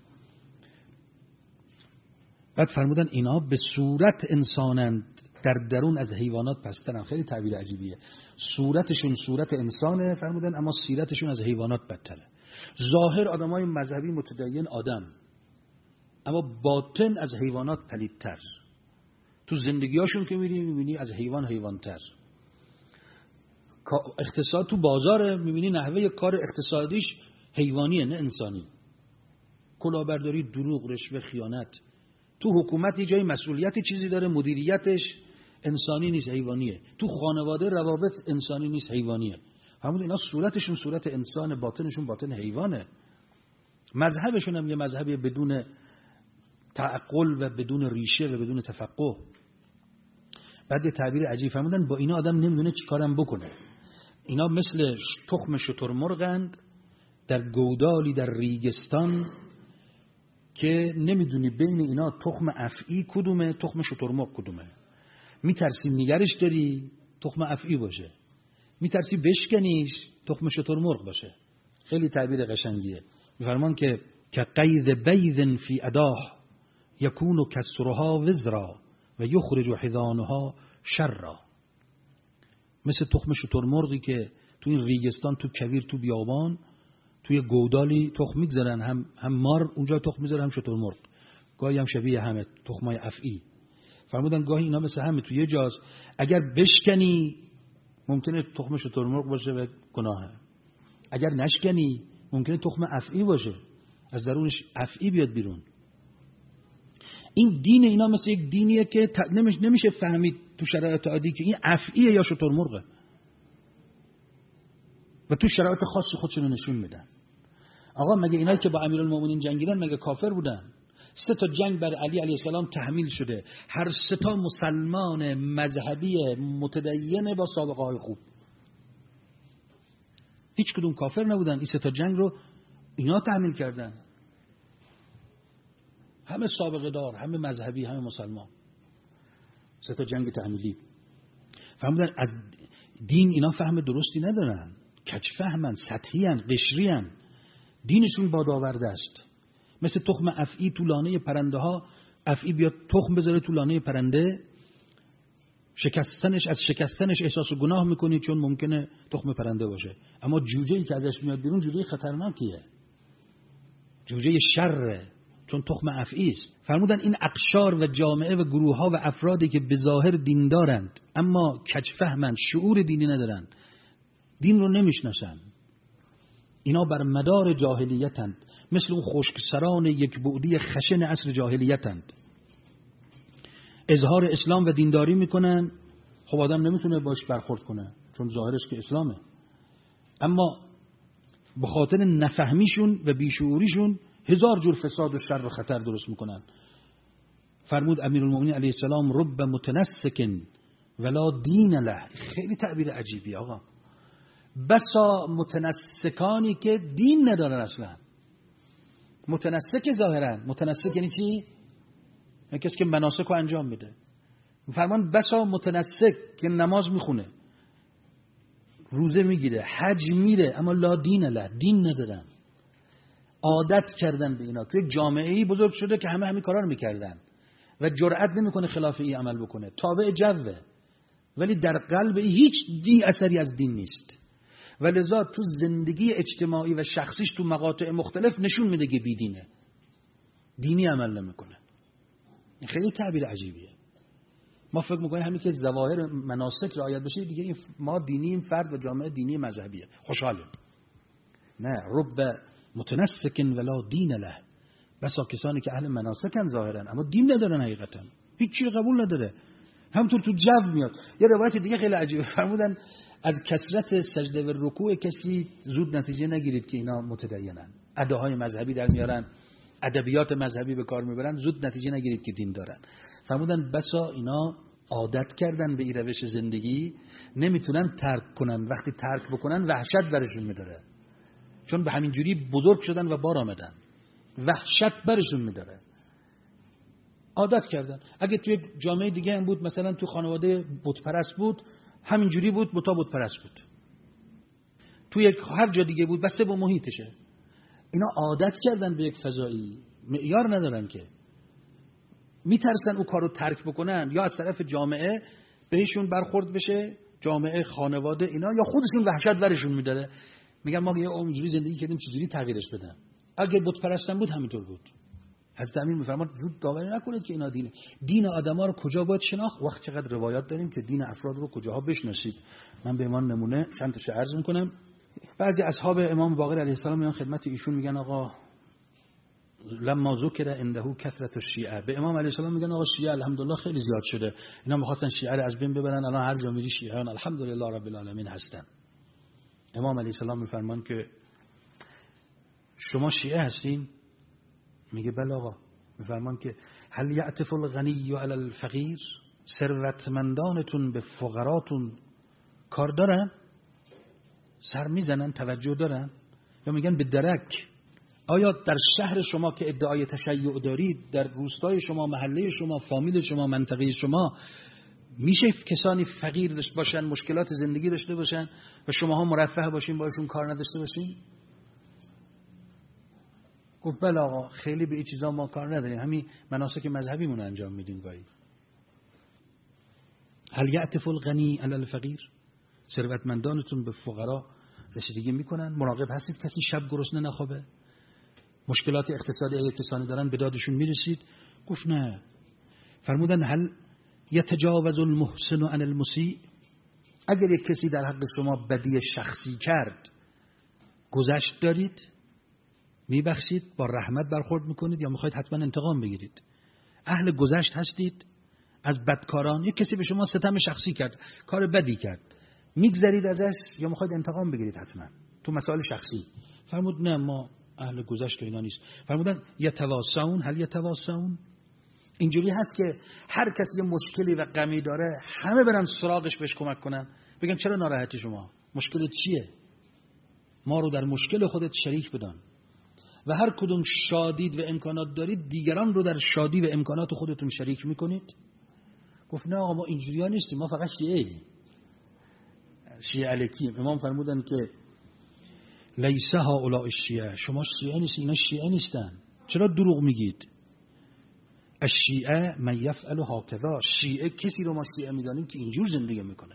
بعد فرمودن اینا به صورت انسانند، در درون از حیوانات پسترن. خیلی تعبیر عجیبیه. صورتشون صورت انسانه فرمودن، اما سیرتشون از حیوانات بدتره. ظاهر آدمای مذهبی متدین آدم، اما باطن از حیوانات پلیدتر. تو زندگیاشون که میری میبینی از حیوان حیوانتر. اقتصاد تو بازار میبینی نحوه کار اقتصادیش حیوانیه نه انسانی. کلاهبرداری، دروغ، رشوه، خیانت. تو حکومت یه جای مسئولیت چیزی داره، مدیریتش انسانی نیست، حیوانیه. تو خانواده روابط انسانی نیست، حیوانیه. همون اینا صورتشون صورت انسان، باطنشون باطن حیوانه. مذهبشون هم یه مذهبی بدون تعقل و بدون ریشه و بدون تفقه. بعد یه تعبیر عجیب فرمودن با اینا آدم نمیدونه چی کارم بکنه. اینا مثل تخم شترمرغند در گودالی در ریگستان که نمیدونی بین اینا تخم افعی کدومه، تخم شترمرغ کدومه. میترسی نگرش داری تخم افعی باشه، میترسی بشکنیش تخم شترمرغ باشه. خیلی تعبیر قشنگیه. میفرمان که که قید بیض فی اداه یکون کسرها وزرا و یخرج حضانها شرا. مثل تخم شترمرغی که تو این ریگستان، تو کویر، تو بیابان، توی گودالی تخم میگذارن، هم هم مار اونجا تخم میذاره هم شترمرغ، گاهی هم شبیه همه تخمای افعی. فرمودن گاهی اینا مثل همه توی یه جاست، اگر بشکنی ممکنه تخم شترمرغ باشه و گناهه، اگر نشکنی ممکنه تخم افعی باشه، از درونش افعی بیاد بیرون. این دین اینا مثل یک دینیه که نمیشه فهمید تو شرایط عادی که این افعیه یا شتر مرغه و تو شرایط خاصی خودشونو نشون میدن. آقا مگه اینایی که با امیرالمومنین جنگیدن مگه کافر بودن؟ سه تا جنگ بر علی علیه السلام تحمیل شده، هر سه تا مسلمان مذهبی متدین با سابقه های خوب، هیچ کدوم کافر نبودن. این سه تا جنگ رو اینا تحمیل کردن، همه سابقه دار، همه مذهبی، همه مسلمان، سه تا جنگ تحمیلی. فهمیدن از دین اینا فهم درستی ندارن، کج فهمن، سطحیان، قشریان، دینشون بادآورده است. مثل تخم افعی تو لانه پرنده ها، افعی بیاد تخم بذاره تو لانه پرنده، شکستنش از شکستنش احساس گناه میکنی چون ممکنه تخم پرنده باشه، اما جوجه‌ای که ازش میاد بیرون جوجه خطرناکیه، جوجه شره، چون تخم افعی است. فرمودن این اقشار و جامعه و گروه ها و افرادی که به ظاهر دین دارند اما کج فهمند، شعور دینی ندارند، دین رو نمیشناسند، اینا بر مدار جاهلیتند، مثل اون خشکسران یک بعدی خشن عصر جاهلیتند. اظهار اسلام و دینداری میکنن، خب آدم نمیتونه باش برخورد کنه چون ظاهرش که اسلامه، اما به خاطر نفهمیشون و بیشعوریشون هزار جور فساد و شر و خطر درست میکنن. فرمود امیرالمومنین علیه السلام رب متنسک ولا دین له. خیلی تعبیر عجیبی آقا. بسا متنسکانی که دین ندارن اصلا، متنسک ظاهرا، متنسک یعنی چی؟ یعنی کسی که مناسک رو انجام میده. فرمان بسا متنسک که نماز میخونه، روزه میگیره، حج میره، اما لا دین له، دین ندارن، عادت کردن به اینا. توی جامعه‌ای بزرگ شده که همه همین کارا رو میکردن و جرئت نمیکنه خلاف این عمل بکنه، تابع جوه، ولی در قلب هیچ دی اثری از دین نیست و لذا تو زندگی اجتماعی و شخصیش تو مقاطع مختلف نشون میده که بیدینه، دینی عمل نمیکنه. این خیلی تعبیر عجیبیه. ما فکر میکنیم همین که ظواهر مناسک رعایت بشه دیگه این ما دینیم، فرد و جامعه دینی مذهبیه، خوشحالیم. نه، رب متنسکن ولا دین له. بسا کسانی که اهل مناسکن ظاهرن اما دین ندارن، حقیقتا هیچ چیزی قبول نداره، همونطور تو جو میاد. یه روایت دیگه خیلی عجیبه، فرمودن از کثرت سجده و رکوع کسی زود نتیجه نگیرید که اینا متدینن، اداهای مذهبی در میارن، ادبیات مذهبی به کار میبرن، زود نتیجه نگیرید که دین دارن. فرمودن بسا اینا عادت کردن به این روش زندگی، نمیتونن ترک کنن، وقتی ترک بکنن وحشت برشون میداره، چون به همین جوری بزرگ شدن و بار آمدن، وحشت برشون میداره، عادت کردن. اگه توی جامعه دیگه هم بود، مثلا تو خانواده بت پرست بود، همین جوری بود، بتا بت پرست بود. توی هر جا دیگه بود، بسته با محیطشه. اینا عادت کردن به یک فضایی، معیار ندارن که میترسن او کارو ترک بکنن، یا از طرف جامعه بهشون برخورد بشه، جامعه، خانواده، اینا، یا خودشون وحشت برشون میداره، میگن ما یه اونجوری زندگی کردیم چجوری تغییرش بدن. اگه بت پرستن بود همینطور بود. حضرت امیر میفرماد زود داوری نکنید که اینا دینه. دین آدما رو کجا باید شناخت؟ وقت چقدر روایات داریم که دین افراد رو کجاها بشناسید. من به ایمان نمونه چند تا عرض میکنم. بعضی اصحاب امام باقر علیه السلام میان خدمت ایشون، میگن آقا لما ذکر عنده کثرت الشیعه، به امام علیه السلام میگن آقا شیعه الحمدلله خیلی زیاد شده، اینا میخواستن شیعه رو از بین ببرن، الان هر جا میری شیعیان الحمدلله رب العالمین هستن. امام علیه السلام میفرمان که شما شیعه هستین؟ میگه بله آقا. میفرمان که هل یعطف الغنی علی الفقیر، ثروتمندانتون به فقراتون کار دارن؟ سر میزنن، توجه دارن؟ یا میگن به درک؟ آیا در شهر شما که ادعای تشیع دارید، در روستای شما، محله شما، فامیل شما، منطقه شما، میشه کسانی فقیر داشته باشن، مشکلات زندگی داشته باشن و شماها مرفه باشین باشون کار نداشته باشین؟ گفت بله آقا، خیلی به این چیزا ما کار نداریم، همین مناسک مذهبیمون انجام میدیم گاهی. هل یعطف الغنی علی الفقیر، ثروتمندانتون به فقرا رسیدگی میکنن؟ مراقب هستید کسی شب گرسنه نخوابه؟ مشکلات اقتصادی اگه کسانی دارن به دادشون میرسید؟ گفت نه. فرمودن هل یتجاوز المحسن عن المسیء، اگر یک کسی در حق شما بدی شخصی کرد گذشت دارید، میبخشید، با رحمت برخورد میکنید، یا میخواید حتما انتقام بگیرید؟ اهل گذشت هستید از بدکاران. یک کسی به شما ستم شخصی کرد، کار بدی کرد، میگذرید ازش یا میخواید انتقام بگیرید؟ حتما تو مسائل شخصی. فرمود نه ما اهل گذشت و اینا نیست. فرمودن یتواسون، هل یتواسون؟ اینجوری هست که هر کسی یه مشکلی و غمی داره همه برن سراغش بهش کمک کنن، بگن چرا ناراحتی شما، مشکلت چیه، ما رو در مشکل خودت شریک بدان. و هر کدوم شادید و امکانات دارید دیگران رو در شادی و امکانات خودتون شریک میکنید. گفت نه آقا ما اینجوری ها نیستیم، ما فقط شیعه شیعه الکیم. امام فرمودن که لیسه هؤلاء الشیعه، شما شیعه نیستید، اینا شیعه نیستن، چرا دروغ میگید؟ الشیعه من یفعل هکذا، شیعه کسی رو ما شیعه میدانیم که اینجور زندگی میکنه.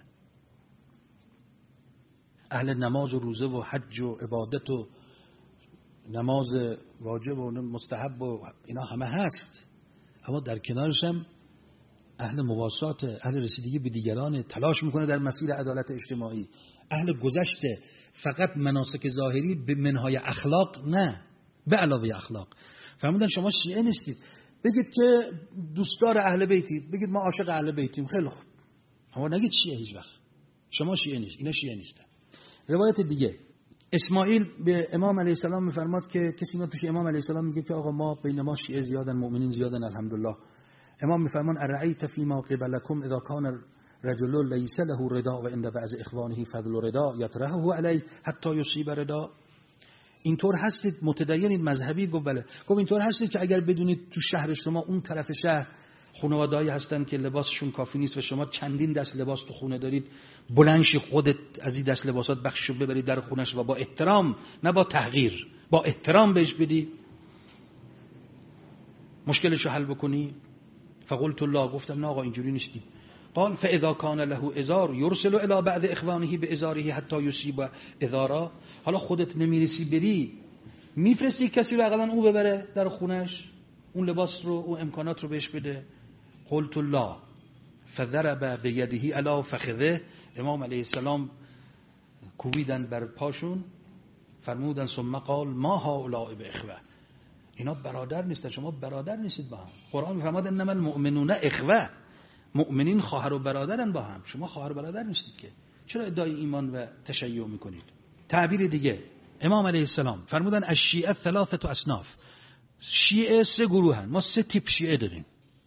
اهل نماز و روزه و حج و عبادت و نماز واجب و مستحب و اینا همه هست، اما در کنارش هم اهل مواسات، اهل رسیدگی به دیگران، تلاش میکنه در مسیر عدالت اجتماعی. اهل گذشته فقط مناسک ظاهری به منهای اخلاق، نه به علاوه اخلاق. فرمودن شما شیعه نیستید، بگید که دوستدار اهل بیتید، بگید ما عاشق اهل بیتیم، خیلی خوب، اما نگید شیعه هیچ وقت. شما شیعه نیست، اینا شیعه نیستن. روایت دیگه اسماعیل به امام علیه السلام میفرماد که کسی میاد پیش امام علیه السلام میگه که آقا ما بین ما شیعه زیادن، مؤمنین زیادن الحمدلله. امام میفرمان ارعیت فیما قبلکم اذا کان رجل لیس له رداء و عند بعض اخوانه فضل رداء یطرحه علیه حتی یصیب رداء. اینطور هستید متدینید مذهبی؟ گفت بله. گفت اینطور هستید که اگر بدونید تو شهر شما اون طرف شهر خانواده‌ای هستن که لباسشون کافی نیست و شما چندین دست لباس تو خونه دارید، بلنشی خودت از این دست لباسات بخششو ببری در خونش و با احترام، نه با تحقیر، با احترام بهش بدی، مشکلشو حل بکنی. فقلت الله، گفتم نه آقا اینجوری نیستی. قال فاذا كان له ازار يرسل الى بعض اخوانه بازاره حتى يصيب ازارا. حالا خودت نمیرسی بری، میفرستی کسی رو اقلا او ببره در خونش، اون لباس رو، اون امکانات رو بهش بده. قلت الله فضرب بيده على فخذه. امام علیه السلام کوبیدن بر پاشون، فرمودن ثم قال ما هؤلاء باخوه، اینا برادر نیستن، شما برادر نیستید با هم. قرآن میفرماد انما المؤمنون اخوه، مؤمنین خواهر و برادرن با هم، شما خواهر و برادر نیستید که، چرا ادعای ایمان و تشیع میکنید؟ تعبیر دیگه امام علیه السلام فرمودن الشیعه ثلاثه اصناف، شیعه سه گروهن، ما سه تیپ شیعه داریم.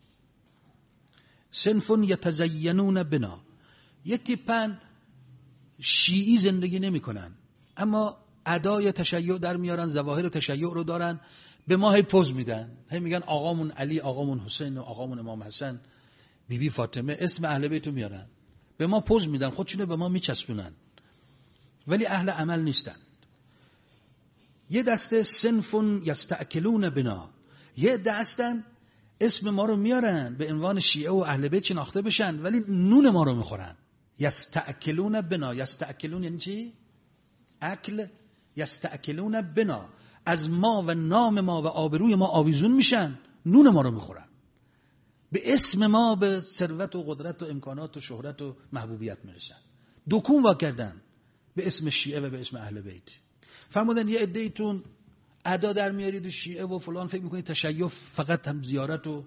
صنف یتزینون بنا، یه تیپن شیعی زندگی نمیکنن اما ادای تشیع در میارن، ظواهر تشیع رو دارن، به ما هی پوز میدن، هی میگن آقامون علی، آقامون حسین و آقامون امام حسن، بی بی فاطمه، اسم اهل بیت رو میارن، به ما پوز میدن، خودشونو به ما میچسبونن، ولی اهل عمل نیستن. یه دسته صنف یستأکلون بنا، یه دستن اسم ما رو میارن به عنوان شیعه و اهل بیت شناخته بشن، ولی نون ما رو میخورن. یستأکلون بنا، یستأکلون یعنی چی؟ اکل. یستأکلون بنا، از ما و نام ما و آبروی ما آویزون میشن، نون ما رو میخورن، به اسم ما به ثروت و قدرت و امکانات و شهرت و محبوبیت میرسن. دکون وا کردن به اسم شیعه و به اسم اهل بیت. فرمودن یه عده‌ایتون ادا در میارید و شیعه و فلان، فکر میکنید تشیع فقط هم زیارت و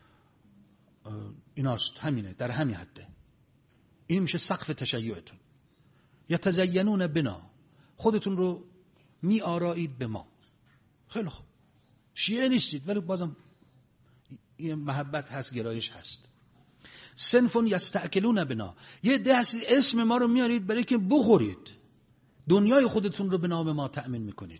ایناست، همینه، در همین حده، این میشه سقف تشیعتون. یا تزینون بنا، خودتون رو می آرایید به ما، خیلی خوب، شیعه نیستید ولی بازم این محبت هست، گرایش هست. صنفون یستأکلون بنا، یه دست اسم ما رو میارید برای که بخورید، دنیای خودتون رو به نام ما تأمین میکنید،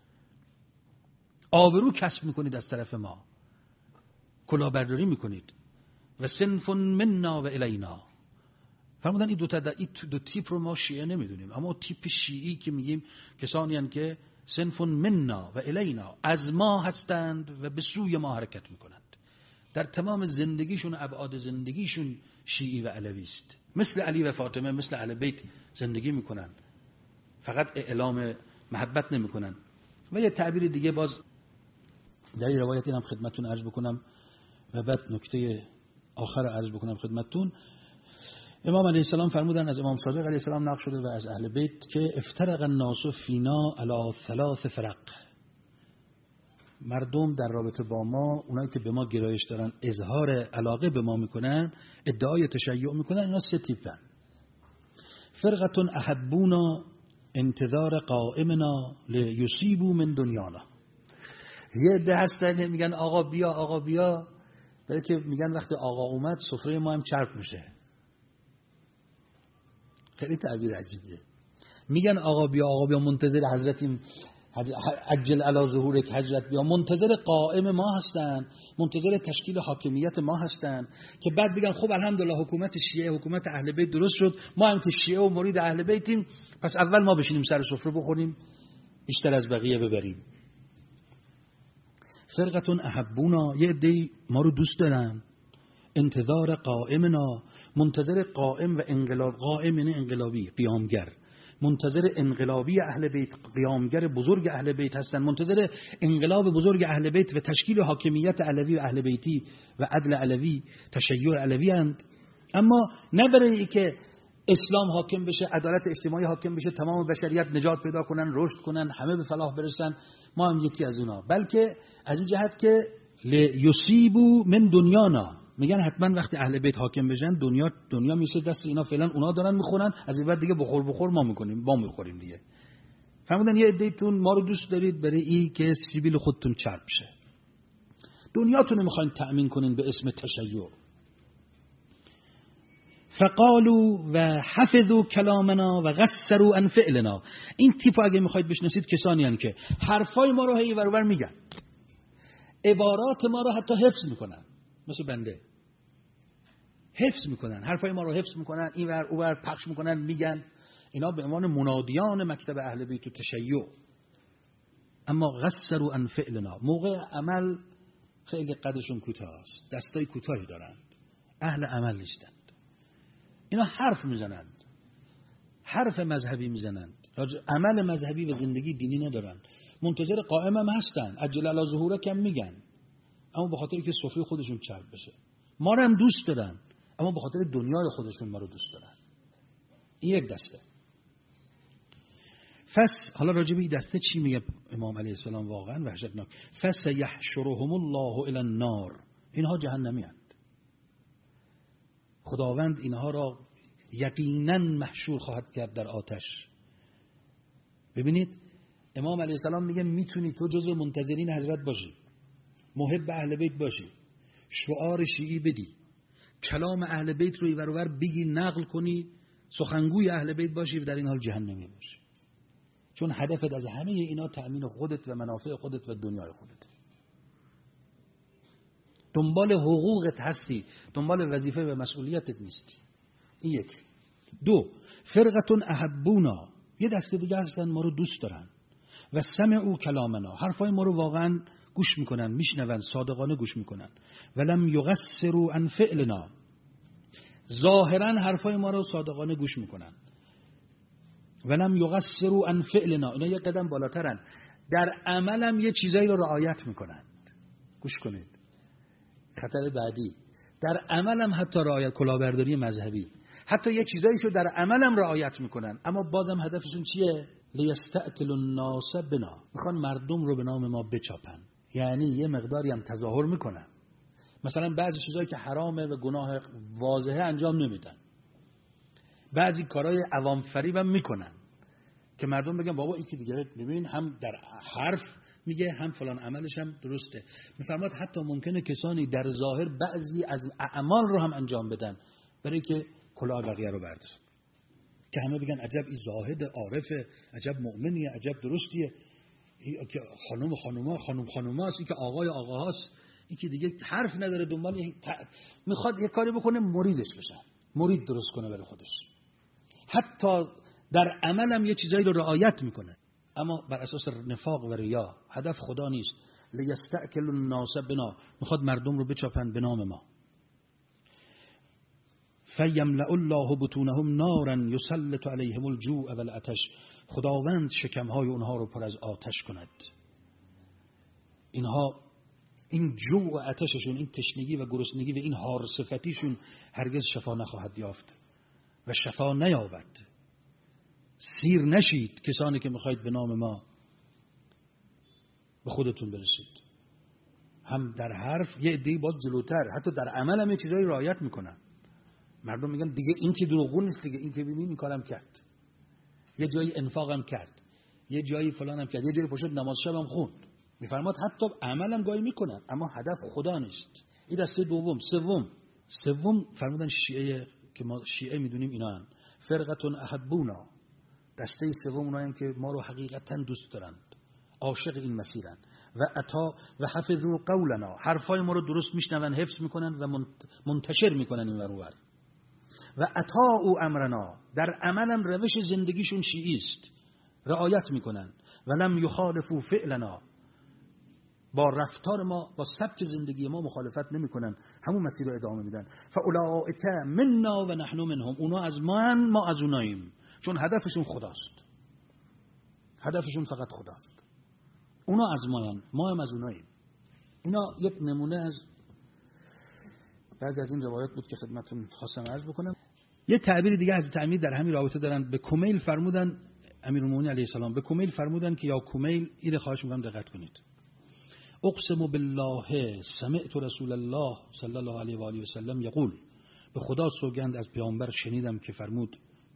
آبرو کسب میکنید از طرف ما، کلاهبرداری میکنید. و صنفون منا و الینا، فرمودن این دو تا این دو تیپ رو ما شیعه نمیدونیم، اما تیپ شیعی که میگیم کسانی هستند که صنفون منا و الینا، از ما هستند و به سوی ما حرکت میکنند، در تمام زندگیشون، ابعاد زندگیشون شیعی و علوی است، مثل علی و فاطمه، مثل اهل بیت زندگی میکنن، فقط اعلام محبت نمیکنن. و یه تعبیر دیگه باز در این روایت هم خدمتتون عرض بکنم و بعد نکته آخر عرض بکنم خدمتتون. امام علیه السلام فرمودن، از امام صادق علیه السلام نقل شده و از اهل بیت، که افترق الناس فینا علی ثلاث فرق، مردم در رابطه با ما، اونایی که به ما گرایش دارن، اظهار علاقه به ما میکنن، ادعای تشیع میکنن، اینا سه تیپن. فرقتون احبونا انتظار قائمنا لیصیبوا من دنیانا. یه عده هستن میگن آقا بیا آقا بیا، بلکه میگن وقتی آقا اومد سفره ما هم چرب میشه. خیلی تعبیر عجیبیه. میگن آقا بیا آقا بیا، منتظر حضرتیم، عجل علی ظهورک حضرت بیا، منتظر قائم ما هستن، منتظر تشکیل حاکمیت ما هستن که بعد بگن خب الحمدلله حکومت شیعه، حکومت اهل بیت درست شد، ما هم که شیعه و مرید اهل بیتیم، پس اول ما بشینیم سر سفره بخوریم بیشتر از بقیه ببریم. فرقتون احبونا، یه عده ما رو دوست دارن، انتظار قائمنا، منتظر قائم و انقلاب، قائم یعنی انقلابی، قیامگر، منتظر انقلابی اهل بیت، قیامگر بزرگ اهل بیت هستن، منتظر انقلاب بزرگ اهل بیت و تشکیل حاکمیت علوی و اهل بیتی و عدل علوی، تشیع علوی اند. اما نه برای که اسلام حاکم بشه، عدالت اجتماعی حاکم بشه، تمام بشریت نجات پیدا کنن، رشد کنن، همه به فلاح برسن، ما هم یکی از اونا، بلکه از این جهت که لیصیبوا من دنیانا، میگن حتما وقتی اهل بیت حاکم بشن دنیا دنیا میشه دست اینا، فعلا اونا دارن میخورن، از این بعد دیگه بخور بخور ما میکنیم، ما میخوریم دیگه. فهمیدن یه عده‌تون ما رو دوست دارید برای این که سیبیل خودتون چرب شه، دنیاتون رو میخواین تأمین کنین به اسم تشیع. فقالوا و حفظوا کلامنا و غسروا عن فعلنا. این تیپ اگه میخواید بشناسید کسانی هستند که حرفای ما رو هی ور ور میگن، عبارات ما رو حتی حفظ میکنن، مثل بنده حفظ میکنن، حرفای ما رو حفظ میکنن، این ور اون ور پخش میکنن، میگن. اینا به عنوان منادیان مکتب اهل بیت و تشیع. اما غسروا عن فعلنا، موقع عمل خیلی قدشون کوتاه است، دستای کوتاهی دارند، اهل عمل نیستند. اینا حرف میزنند، حرف مذهبی میزنند، عمل مذهبی و زندگی دینی ندارند. منتظر قائم هم هستن، عجل علی ظهورک هم میگن، اما به خاطر که سفره خودشون چرب بشه. ما رو هم دوست دارن، اما به خاطر دنیای خودشون ما رو دوست دارن. این یک دسته. فس حالا راجع به این دسته چی میگه امام علیه السلام؟ واقعا وحشتناک. فس یحشرهم الله الی النار، اینها جهنمی هستند. خداوند اینها را یقینا محشور خواهد کرد در آتش. ببینید امام علیه السلام میگه میتونی تو جزو منتظرین حضرت باشی، محب اهل بیت باشی، شعار شیعی بدی، کلام اهل بیت رو ایور اونور بگی، نقل کنی، سخنگوی اهل بیت باشی و در این حال جهنمی باشی، چون هدفت از همه اینا تأمین خودت و منافع خودت و دنیای خودت. دنبال حقوقت هستی، دنبال وظیفه و مسئولیتت نیستی. این یک. دو، فرقتون احبونا، یه دسته دیگه هستن ما رو دوست دارن و سمعوا کلامنا، حرفای ما رو واقعا گوش میکنن، میشنون، صادقانه گوش میکنن. ولم یغسروا عن فعلنا، ظاهرا حرفای ما رو صادقانه گوش میکنن. ولم یغسروا عن فعلنا، اینا یک قدم بالاترن، در عملم یه چیزایی رو رعایت میکنن. گوش کنید، خطر بعدی، در عملم حتی رعایت، کلاهبرداری مذهبی، حتی یه چیزایشو در عملم رعایت میکنن، اما بازم هدفشون چیه؟ لیستأکلوا الناس بنا، میخوان مردم رو به نام ما بچاپن. یعنی یه مقداری هم تظاهر میکنن، مثلا بعضی چیزایی که حرامه و گناه واضحه انجام نمیدن، بعضی کارهای عوام فریب هم میکنن که مردم بگن بابا این که دیگه ببین هم در حرف میگه هم فلان عملش هم درسته. میفرماد حتی ممکنه کسانی در ظاهر بعضی از اعمال رو هم انجام بدن برای که کلاه بقیه رو بردارن، که همه بگن عجب این زاهد عارفه، عجب مؤمنیه، عجب درستیه، این که خانم خانوما خانم خانوماست، این که آقای آقاهاست، این که دیگه حرف نداره، دنبال میخواد یه کاری بکنه مریدش بشه، مرید درست کنه برای خودش. حتی در عملم یه چیزایی رو رعایت میکنه، اما بر اساس نفاق و ریا، هدف خدا نیست. لیستأکلوا الناس بنا، میخواد مردم رو بچاپن به نام ما. فیملأ الله بطونهم نارا یسلط علیهم الجوع والعطش، خداوند شکمهای اونها رو پر از آتش کند. اینها این جوع و عطششون، این تشنگی و گرسنگی و این حار صفتیشون هرگز شفا نخواهد یافت و شفا نیابد. سیر نشید کسانی که میخواید به نام ما به خودتون برسید. هم در حرف یه عده‌ای باز جلوتر، حتی در عمل هم یه چیزایی رعایت میکنن. مردم میگن دیگه این که دروغگو نیست، دیگه این که ببین این کارم کرد، یه جایی انفاقم کرد، یه جایی فلانم کرد، یه جایی پشت نماز شبم خوند. میفرماد حتی عملم گاهی میکنن اما هدف خدا نیست. این دسته دوم. سوم سوم فرمودن شیعه که ما شیعه میدونیم اینا هن. فرقتون احبونا، دسته سوم اونایی که ما رو حقیقتا دوست دارن، عاشق این مسیرن. و عطا و حفظوا قولنا، حرفای ما رو درست میشنون، حفظ میکنن و منتشر میکنن این ور اونور. و اطاعوا امرنا، در عملم روش زندگیشون شیعی است، رعایت میکنن. و لم یخالفوا فعلنا، با رفتار ما، با سبک زندگی ما مخالفت نمیکنن، همون مسیر رو ادامه میدن. فاولئک منا و نحن منهم، اونا از ما، ما از اوناییم، چون هدفشون خداست. هدفشون فقط خداست. اونا از ما، ما هم از اوناییم. اینا یک نمونه از بعضی از این روایات بود که خدمتتون خواستم عرض بکنم. یه تعبیر دیگه از تعمیر در همین رابطه دارن. به کمیل فرمودن، امیرالمومنین علیه السلام به کمیل فرمودن که یا کمیل، این خواهش میکنم دقت کنید. اقسم بالله سمعت رسول الله صلی الله علیه و آله و سلم یقول، به خدا سوگند از پیامبر شنیدم که فرمود.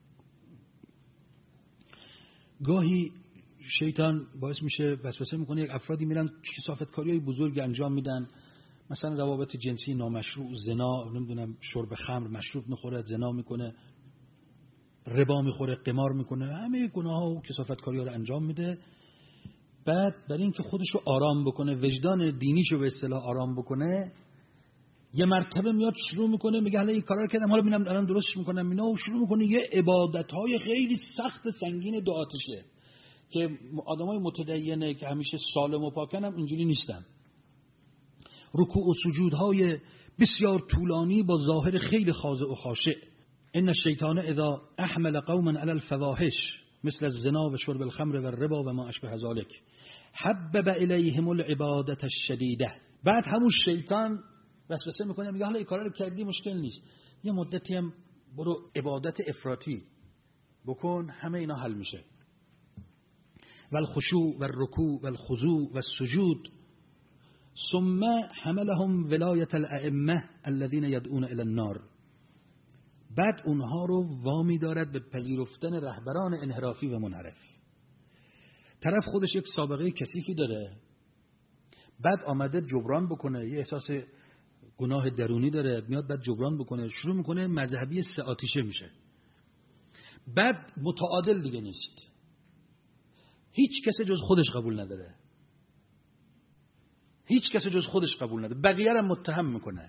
گاهی شیطان باعث میشه وسوسه میکنه، یک افرادی میرن کثافتکاریای بزرگ انجام میدن، مثلا روابط جنسی نامشروع، زنا، نمیدونم شرب خمر مشروب میخوره، زنا میکنه، ربا میخوره، قمار میکنه، همه گناه‌ها و کثافتکاری‌ها رو انجام میده. بعد برای اینکه خودش رو آرام بکنه، وجدان دینیشو به اصطلاح آرام بکنه، یه مرتبه میاد شروع میکنه میگه حالا این کارا رو کردم، حالا ببینم الان درستش میکنم اینا، و شروع میکنه یه عبادت‌های خیلی سخت سنگین دو آتشه که آدمای متدینه که همیشه سالم و پاکن هم اینجوری نیستن. رکوع و سجودهای بسیار طولانی با ظاهر خیلی خاضع و خاشع. ان الشیطان اذا احمل قوما علی الفواحش مثل الزنا و شرب الخمر و الربا و ما اشبه ذلك حبب الیهم العبادة الشدیده. بعد همون شیطان وسوسه میکنه، میگه حالا این کارا رو کردی مشکل نیست، یه مدتی هم برو عبادت افراطی بکن، همه اینا حل میشه. و الخشوع و الرکوع و الخضوع و السجود. ثم حملهم ولایت الائمه الذين يدعون الى النار. بعد اونها رو وامی دارد به پذیرفتن رهبران انحرافی و منحرف. طرف خودش یک سابقه کثیفی داره، بعد آمده جبران بکنه، یه احساس گناه درونی داره، میاد بعد جبران بکنه، شروع میکنه مذهبی سه آتیشه میشه. بعد متعادل دیگه نیست، هیچ کسی جز خودش قبول نداره، هیچ کسی جز خودش قبول نداره، بقیه را متهم میکنه.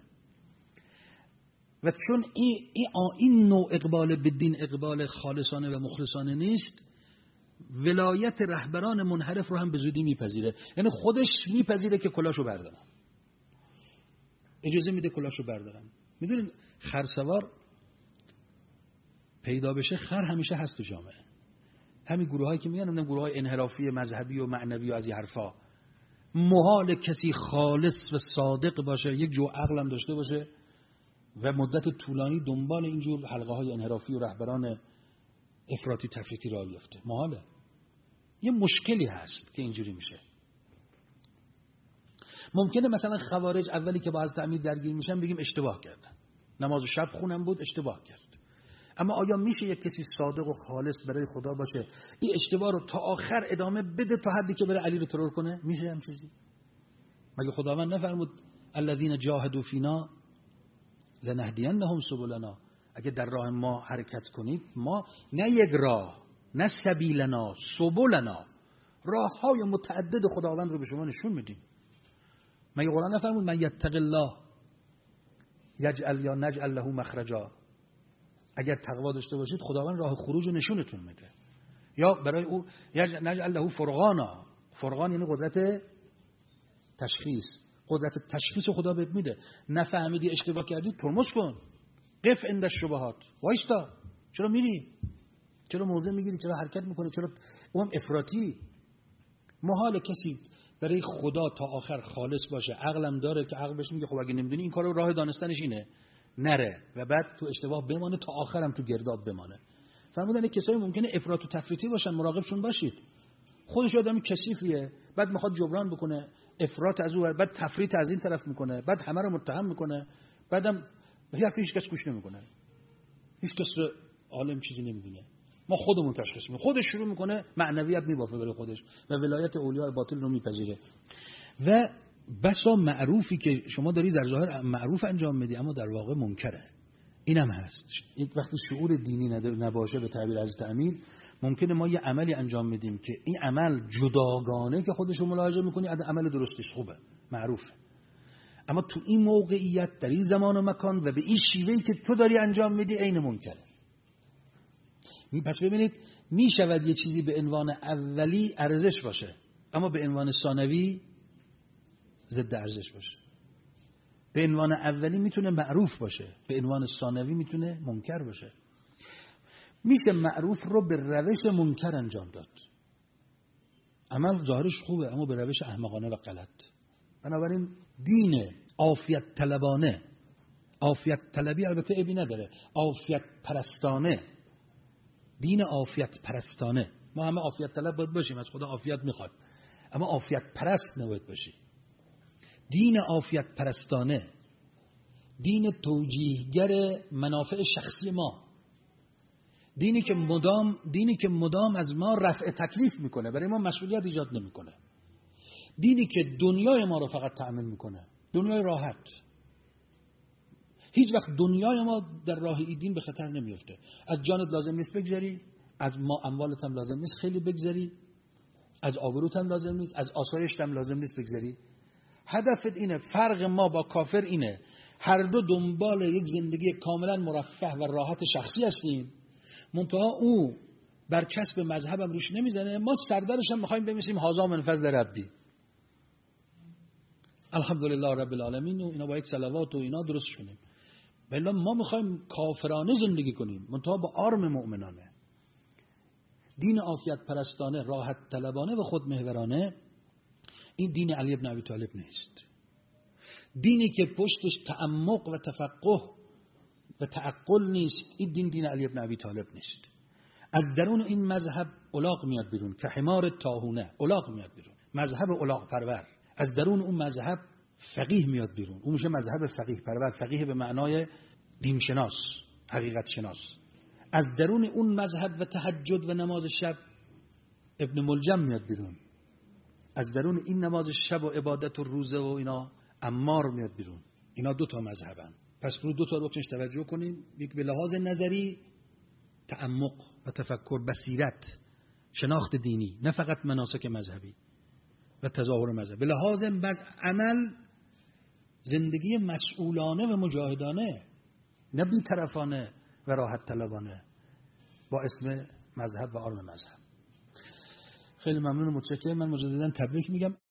و چون این این, این نوع اقبال به دین اقبال خالصانه و مخلصانه نیست، ولایت رهبران منحرف رو هم به زودی میپذیره. یعنی خودش میپذیره که کلاشو بردارن، اجازه میده کلاشو بردارن. میدونین خرسوار پیدا بشه، خر همیشه هست تو جامعه. همین گروه هایی که میگن نمیدونم گروه های انحرافی مذهبی و معنوی و از این حرفا، محال کسی خالص و صادق باشه، یک جو عقل هم داشته باشه و مدت طولانی دنبال اینجور حلقه های انحرافی و رهبران افراطی تفریطی راه بیفته. محاله. یه مشکلی هست که اینجوری میشه. ممکنه مثلا خوارج اولی که با حضرت امیر درگیر میشن بگیم اشتباه کردن، نماز شب خونم بود اشتباه کرد. اما آیا میشه یک کسی صادق و خالص برای خدا باشه این اشتباه رو تا آخر ادامه بده تا حدی که بره علی رو ترور کنه؟ میشه هم چیزی؟ مگه خداوند نفرمود الذین جاهدوا فینا لنهدینهم سبلنا؟ اگه در راه ما حرکت کنید، ما نه یک راه، نه سبیلنا، سبلنا، راههای متعدد خداوند رو به شما نشون میدیم. مگه قرآن نفرمود من یتق الله یجعل یا نجعل له مخرجا؟ اگر تقوا داشته باشید خداوند راه خروج نشونتون میده. یا برای او نجعل له فرقانا، فرقان یعنی قدرت تشخیص، قدرت تشخیص خدا بهت میده. نفهمیدی اشتباه کردی ترمز کن، قف عند الشبهات، وایستا، چرا میری، چرا موضع میگیری، چرا حرکت میکنی، چرا اون افراطی. محال کسی برای خدا تا آخر خالص باشه. عقلم داره که عقل بهش میگه خب اگه نمیدونی این کارو راه دانستنش اینه، نره و بعد تو اشتباه بمانه تا آخرم تو گرداب بمانه. فرمودن کسایی ممکنه افراط و تفریطی باشن، مراقبشون باشید. خودش آدمی کثیفیه، بعد میخواد جبران بکنه، افراط از او، بعد تفریط از این طرف میکنه، بعد همه رو متهم میکنه، بعدم هیچ هیچ کس گوش نمیکنه، هیچ کس عالم چیزی نمیدونه، ما خودمون تشخیص میدیم. خودش شروع میکنه معنویت میبافه برای خودش و ولایت اولیاء باطل رو میپذیره. و بسا معروفی که شما داری در ظاهر معروف انجام میدی اما در واقع منکره. اینم هست. وقتی شعور دینی نباشه به تعبیر از تعمید، ممکنه ما یه عملی انجام میدیم که این عمل جداگانه که خودش رو ملاحظه میکنی از عمل درستش خوبه، معروفه، اما تو این موقعیت در این زمان و مکان و به این شیوهی که تو داری انجام میدی عین منکره. پس ببینید میشود یه چیزی به عنوان اولی ارزش باشه اما به عنوان ثانوی ضد ارزش باشه. به عنوان اولی میتونه معروف باشه، به عنوان ثانوی میتونه منکر باشه. میشه معروف رو به روش منکر انجام داد، عمل ظاهرش خوبه اما به روش احمقانه و غلط. بنابراین دین عافیت طلبانه، عافیت طلبی البته عیبی نداره، عافیت پرستانه، دین عافیت پرستانه. ما همه عافیت طلب باید باشیم، از خدا عافیت میخواد، اما عافیت پرست نباید باشیم. دین عافیت پرستانه، دین توجیهگر منافع شخصی ما، دینی که مدام دینی که مدام از ما رفع تکلیف میکنه، برای ما مسئولیت ایجاد نمیکنه، دینی که دنیای ما رو فقط تأمین میکنه، دنیای راحت. هیچ وقت دنیای ما در راه این دین به خطر نمیفته. از جانت لازم نیست بگذری، از ما اموالت هم لازم نیست خیلی بگذری، از آبروت هم لازم نیست، از آثارشت هم لازم نیست بگذری. هدفت اینه. فرق ما با کافر اینه هر دو دنبال یک زندگی کاملا مرفه و راحت شخصی هستیم، منتها او برچسب مذهبم روش نمیزنه، ما سردرش هم میخوایم بمیسیم هازا من فضل ربی، الحمدلله رب العالمین و اینا با یک صلوات و اینا درست کنیم. بلا ما میخوایم کافرانه زندگی کنیم منتها با آرم مؤمنانه. دین عافیت پرستانه، راحت طلبانه و خودمحورانه، این دین علی ابن ابی طالب نیست. دینی که پشتش تعمق و تفقه و تعقل نیست، این دین دین علی ابن ابی طالب نیست. از درون این مذهب الاغ میاد بیرون که حمار تاهونه، الاغ میاد بیرون، مذهب الاغ پرور. از درون اون مذهب فقیه میاد بیرون، اون میشه مذهب فقیه پرور. فقیه به معنای دین شناس، حقیقت شناس. از درون اون مذهب و تهجد و نماز شب ابن ملجم میاد بیرون. از درون این نماز شب و عبادت و روزه و اینا عمار میاد بیرون. اینا دو تا مذهبن. پس رو دو تا رکنش توجه کنیم. یک به لحاظ نظری تعمق و تفکر، بصیرت، شناخت دینی، نه فقط مناسک مذهبی و تظاهر مذهبی. به لحاظ بعد عمل زندگی مسئولانه و مجاهدانه، نه بی‌طرفانه و راحت طلبانه با اسم مذهب و آرم مذهب. خیلی ممنون و متشکرم. من مجددا تبریک میگم.